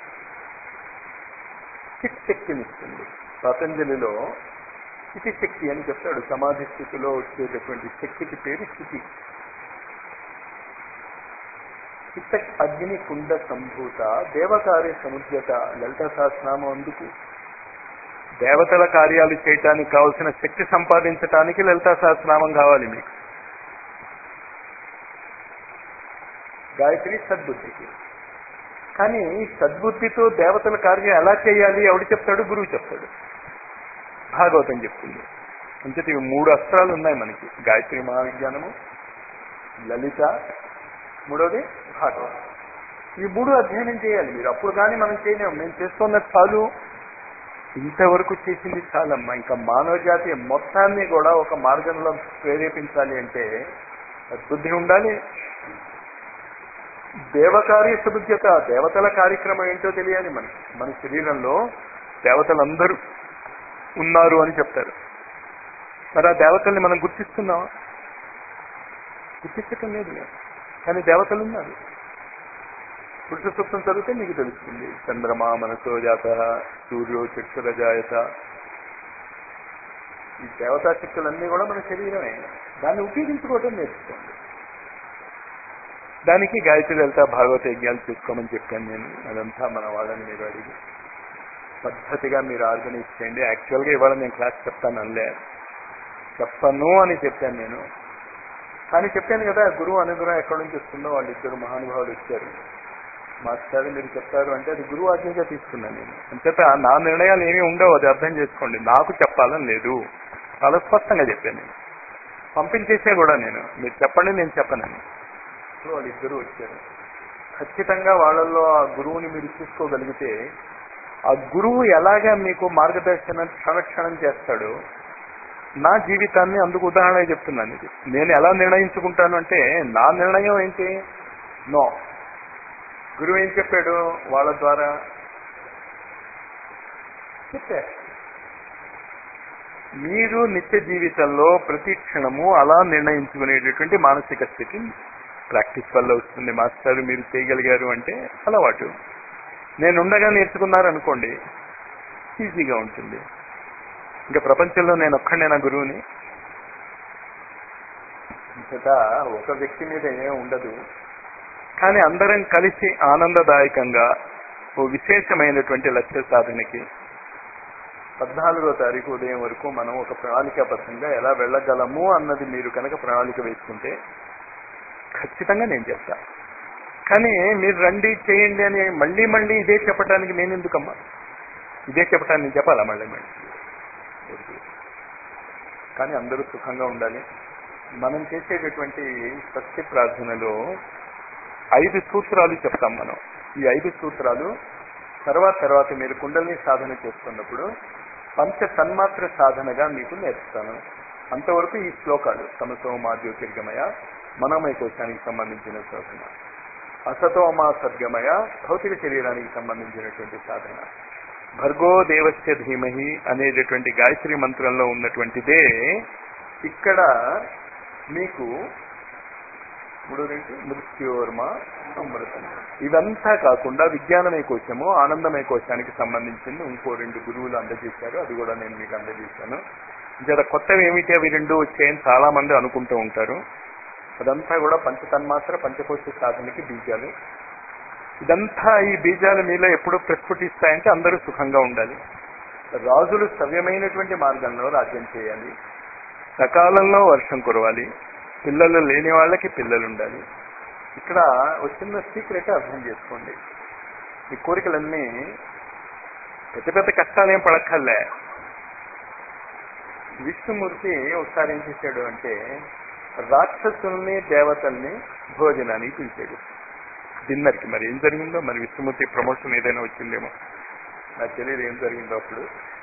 చిత్ శక్తిని ఇస్తుంది. పతంజలిలో స్థితి శక్తి అని చెప్తాడు. సమాధి స్థితిలో వచ్చేటటువంటి శక్తికి పేరు స్థితి. చిత్త అగ్ని కుండ సంభూత దేవకార్య సముద్యత. లలిత సహస్రనామం అందుకు. దేవతల కార్యాలు చేయటానికి కావలసిన శక్తి సంపాదించటానికి లలితా సహస్రనామం కావాలి మీకు. గాయత్రి సద్బుద్ధికి. కానీ సద్బుద్ధితో దేవతల కార్యం ఎలా చేయాలి ఎవడు చెప్తాడు? గురువు చెప్తాడు. భాగవతం చెప్తుంది. అంటే ఇవి 3 అస్త్రాలు ఉన్నాయి మనకి. గాయత్రి మహావిజ్ఞానము, లలిత, మూడోది భాగవతం. ఈ 3 అధ్యయనం చేయాలి మీరు. అప్పుడు కానీ మనం చేయలేము. మేము చేస్తున్నది చాలు, ఇంతవరకు చేసింది చాలమ్మా. ఇంకా మానవ జాతి మొత్తాన్ని కూడా ఒక మార్గంలో ప్రేరేపించాలి అంటే బుద్ధి ఉండాలి. దేవకార్య సముద్యత, దేవతల కార్యక్రమం ఏంటో తెలియాలి మనకి. మన శరీరంలో దేవతలందరూ ఉన్నారు అని చెప్తారు. మరి ఆ దేవతల్ని మనం గుర్తిస్తున్నాం? గుర్తించటం లేదు. కానీ దేవతలు ఉన్నారు. పురుష సూక్తం చదివితే మీకు తెలుస్తుంది. చంద్రమా మనసో జాత, సూర్యో చక్షురజాయత. ఈ దేవతా శక్తులన్నీ కూడా మన శరీరమే. దాన్ని ఉపయోగించుకోవటం నేర్చుకోండి. దానికి గాయత్రి, లలిత, భాగవత యజ్ఞాలు చేసుకోమని చెప్పాను నేను. అదంతా మన వాళ్ళని మీరు అడిగి పద్ధతిగా మీరు ఆర్గనైజ్ చేయండి. యాక్చువల్గా ఇవాళ నేను క్లాస్ చెప్తాను అనలే, చెప్పను అని చెప్పాను నేను. కానీ చెప్పాను కదా, గురువు అనుగ్రహం ఎక్కడి నుంచి వస్తుందో. వాళ్ళిద్దరు మహానుభావులు వచ్చారు. మాస్టర్ మీరు చెప్తారు అంటే అది గురువు ఆజ్ఞగా తీసుకున్నాను నేను. అంచేత నా నిర్ణయాలు ఏమీ ఉండవు, అది అర్థం చేసుకోండి. నాకు చెప్పాలని లేదు, చాలా స్పష్టంగా చెప్పాను నేను. పంపించేసే కూడా నేను, మీరు చెప్పండి నేను చెప్పనని. వాళ్ళిద్దరూ వచ్చారు. ఖచ్చితంగా వాళ్ళల్లో ఆ గురువుని మీరు చూసుకోగలిగితే, ఆ గురువు ఎలాగా మీకు మార్గదర్శనం క్షణక్షణం చేస్తాడో, నా జీవితాన్ని అందుకు ఉదాహరణ చెప్తున్నాను. ఇది నేను ఎలా నిర్ణయించుకుంటాను అంటే, నా నిర్ణయం ఏంటి? నో. గురువు ఏం చెప్పాడు? వాళ్ళ ద్వారా చెప్పా. మీరు నిత్య జీవితంలో ప్రతి క్షణము అలా నిర్ణయించుకునేటటువంటి మానసిక స్థితి ప్రాక్టీస్ వల్ల వస్తుంది. మాస్టర్ మీరు చేయగలిగారు అంటే అలవాటు. నేను ఉండగా నేర్చుకున్నారనుకోండి ఈజీగా ఉంటుంది. ఇంకా ప్రపంచంలో నేను ఒక్కడే నా గురువుని. ఇంతటా ఒక వ్యక్తి మీద ఏం ఉండదు. కానీ అందరం కలిసి ఆనందదాయకంగా ఓ విశేషమైనటువంటి లక్ష్య సాధనకి 14వ తారీఖు ఉదయం వరకు మనం ఒక ప్రణాళికాబద్ధంగా ఎలా వెళ్ళగలము అన్నది మీరు కనుక ప్రణాళిక వేసుకుంటే ఖచ్చితంగా నేను చెప్తా. కానీ మీరు రండి చేయండి అని మళ్ళీ మళ్ళీ ఇదే చెప్పడానికి నేను ఎందుకమ్మా? ఇదే చెప్పడానికి నేను చెప్పాలా మళ్ళీ మళ్ళీ? కానీ అందరూ సుఖంగా ఉండాలి. మనం చేసేటటువంటి సత్య ప్రార్థనలో 5 సూత్రాలు చెప్తాం మనం. ఈ 5 సూత్రాలు తర్వాత మీరు కుండలిని సాధన చేస్తున్నప్పుడు పంచ తన్మాత్ర సాధనగా మీకు నేర్పుతాను. అంతవరకు ఈ శ్లోకాలు తమసోమా జ్యోతిర్గమయ మనోమయ కోశానికి సంబంధించిన సాధన, అసతోమా సద్గమయ భౌతిక శరీరానికి సంబంధించినటువంటి సాధన, భర్గో దేవస్య ధీమహి అనేటటువంటి గాయత్రి మంత్రంలో ఉన్నటువంటిదే ఇక్కడ మీకు మృత్యోర్మ అమృతం. ఇదంతా కాకుండా విజ్ఞానమయ కోశము, ఆనందమయ కోశానికి సంబంధించింది ఇంకో 2 గురువులు అందజేశారు. అది కూడా నేను మీకు అందజేశాను. జర కొత్తవి ఏమిటి అవి 2 వచ్చాయని చాలా మంది అనుకుంటూ ఉంటారు. అదంతా కూడా పంచతన్మాత్ర పంచకోశ సాధనకి బీజాలు. ఇదంతా ఈ బీజాలు మీలో ఎప్పుడు ప్రస్ఫుటిస్తాయంటే అందరూ సుఖంగా ఉండాలి, రాజులు సవ్యమైనటువంటి మార్గంలో రాజ్యం చేయాలి, సకాలంలో వర్షం కురవాలి, పిల్లలు లేని వాళ్ళకి పిల్లలు ఉండాలి. ఇక్కడ వచ్చిన సీక్రెట్ అర్థం చేసుకోండి. ఈ కోరికలన్నీ పెద్ద కష్టాలేం పడక్కర్లే. విష్ణుమూర్తి ఒకసారి ఏం చేశాడు అంటే రాక్షసుల్ని దేవతల్ని భోజనానికి పిలిచాడు, డిన్నర్కి. మరి ఏం జరిగిందో, మరి విష్ణుమూర్తి ప్రమోషన్ ఏదైనా వచ్చిందేమో నాకు తెలియదు ఏం జరిగిందో. అప్పుడు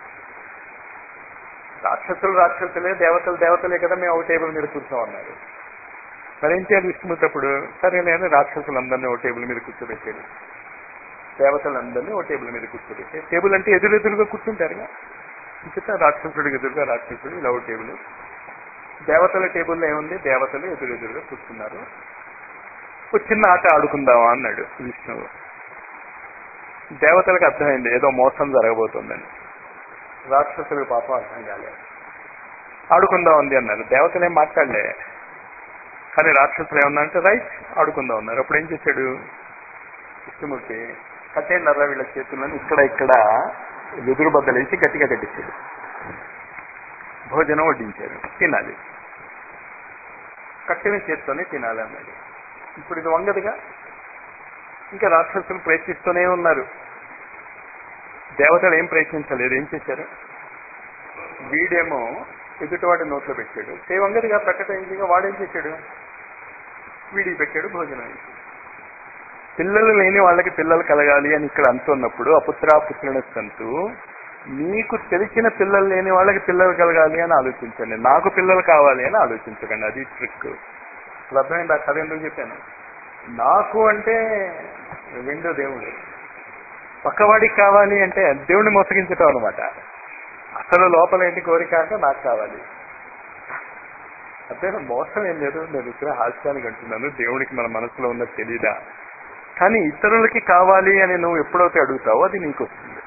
రాక్షసులే, దేవతలే కదా, మేము ఒక టేబుల్ మీద కూర్చోమన్నారు. మరి ఏం చేయాలి విష్ణుమూర్తి అప్పుడు? సరే నేను రాక్షసులందరినీ ఒక టేబుల్ మీద కూర్చోబెట్టాడు, దేవతలందరినీ ఒక టేబుల్ మీద కూర్చోబెట్టాడు. టేబుల్ అంటే ఎదురెదురుగా కూర్చుంటారుగా, ఇంకా రాక్షసుడికి ఎదురుగా రాక్షసుడు, ఇలా ఒక టేబుల్. దేవతల టేబుల్లో ఏముంది, దేవతలు ఎదురెదురుగా కూర్చున్నారు. ఒక చిన్న ఆట ఆడుకుందామా అన్నాడు విష్ణువు. దేవతలకు అర్థమైంది ఏదో మోసం జరగబోతుందని, రాక్షసులకు పాపం అర్థం కాలేదు. ఆడుకుందాం ఉంది అన్నారు. దేవతలు ఏం మాట్లాడలే, కానీ రాక్షసులు ఏమన్నారంటే రైట్ ఆడుకుందాం అన్నారు. అప్పుడు ఏం చేశాడు విష్ణుమూర్తి, కట్టేళ్ళ వీళ్ళ చేతులను ఇక్కడ వెదురు బద్దలేసి గట్టిగా కట్టించాడు. భోజనం వడ్డించారు, తినాలి, కట్టిన చేత్తోనే తినాలి అన్నాడు. ఇప్పుడు ఇది వంగదుగా. ఇంకా రాక్షసులు ప్రయత్నిస్తూనే ఉన్నారు, దేవతలు ఏం ప్రయత్నించలేదు. ఏం చేశారు, వీడేమో ఎదుటివాడి నోట్లో పెట్టాడు, వంగదిగా ప్రకటించగా వాడేం చేశాడు, వీడికి పెట్టాడు, భోజనం. పిల్లలు లేని వాళ్ళకి పిల్లలు కలగాలి అని ఇక్కడ అంటున్నప్పుడు అపుత్రాపుత్రుల సంతు, మీకు తెలిసిన పిల్లలు లేని వాళ్ళకి పిల్లలు కలగాలి అని ఆలోచించండి, నాకు పిల్లలు కావాలి అని ఆలోచించకండి. అది ట్రిక్. ఇప్పుడు అర్థమైంది ఆ కథ ఎందుకు చెప్పాను. నాకు అంటే రెండో దేవుడు, పక్కవాడికి కావాలి అంటే దేవుడిని మోసగించటం అనమాట. అసలు లోపల ఏంటి కోరిక అంటే నాకు కావాలి. అంటే మోసం ఏం లేదు, నేను ఇక్కడ హాస్యానికి అంటున్నాను. దేవుడికి మన మనసులో ఉన్నది తెలీదా? కానీ ఇతరులకి కావాలి అని నువ్వు ఎప్పుడైతే అడుగుతావో అది నీకు వస్తుంది.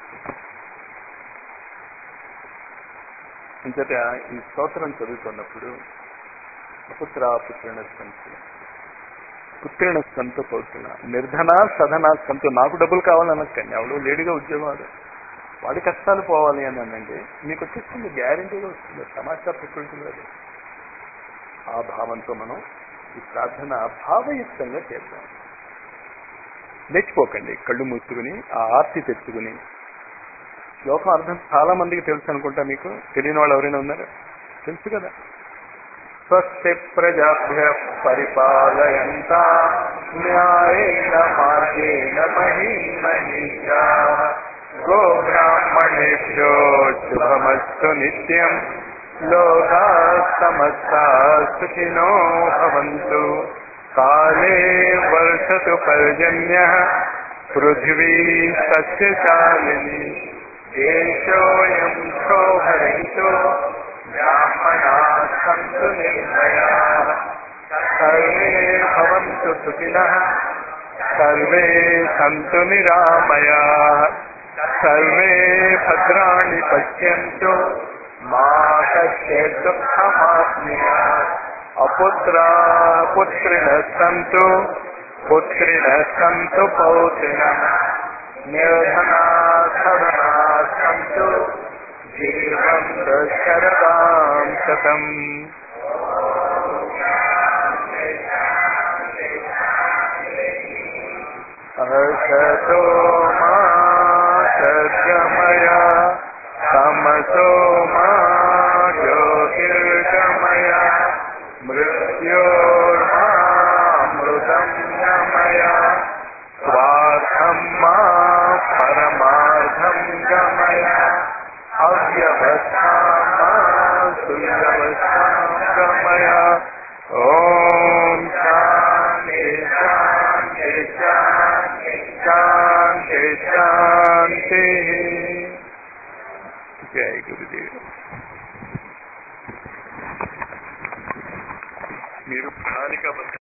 అంచేత ఈ స్తోత్రం చదువుతున్నప్పుడు అపుత్రాపుత్రిణ సంతు, పుత్రిణ సంతు పౌత్రిణ, నిర్ధన సధన సంతు. నాకు డబ్బులు కావాలనక్కని, ఎవడు లేడుగా ఉద్యోగాలు, వాడి కష్టాలు పోవాలి అని అనండి, మీకు వచ్చేస్తుంది, గ్యారంటీగా వస్తుంది. సమాచార ప్రకృతి. ఆ భావంతో మనం ఈ ప్రార్థన భావయుక్తంగా చేద్దాం. లేచిపోకండి, కళ్ళు మూసుకుని ఆ ఆర్తి తెచ్చుకుని. శ్లోకం అర్థం చాలా మందికి తెలుసు అనుకుంటా, మీకు తెలియని వాళ్ళు ఎవరైనా ఉన్నారా? తెలుసు కదా. స్వస్తి ప్రజాభ్య పరిపాలయంతా న్యాయేన మార్గేణ మహీమహీషాః గోబ్రాహ్మణేభ్యో శుభమస్తు నిత్యం లోకాః సమస్తాః సుఖినో భవంతు కాలే వర్షతు పర్జన్యః పృథివీ సస్యశాలినీ దేశోऽయం శోభరహితో బ్రాహ్మణాः సంతు నిర్భయాः సర్వే భవంతు సుఖినః సర్వే సంతు నిరామయాః సర్వే భద్రాణి పశ్యంతు మా కశ్చిత్ దుఃఖమాప్నుయాత్ అపుత్రాపుత్రిణః సంతు పుత్రిణః సంతు పౌత్రిణః నిర్ధనాః సధనాః సంతు జీవంతు శరదాం శతం. హర్షతో మా సద్గమయ తమసో మా జ్యోతిర్గమయ మృత్యోర్మామృతం గమయ స్వార్థం మా పరమా మయ. ఓం శాంతి శాంతి శాంతి శాంతి శాంతి. జై గురుదేవ్. మీరు ప్రణాళిక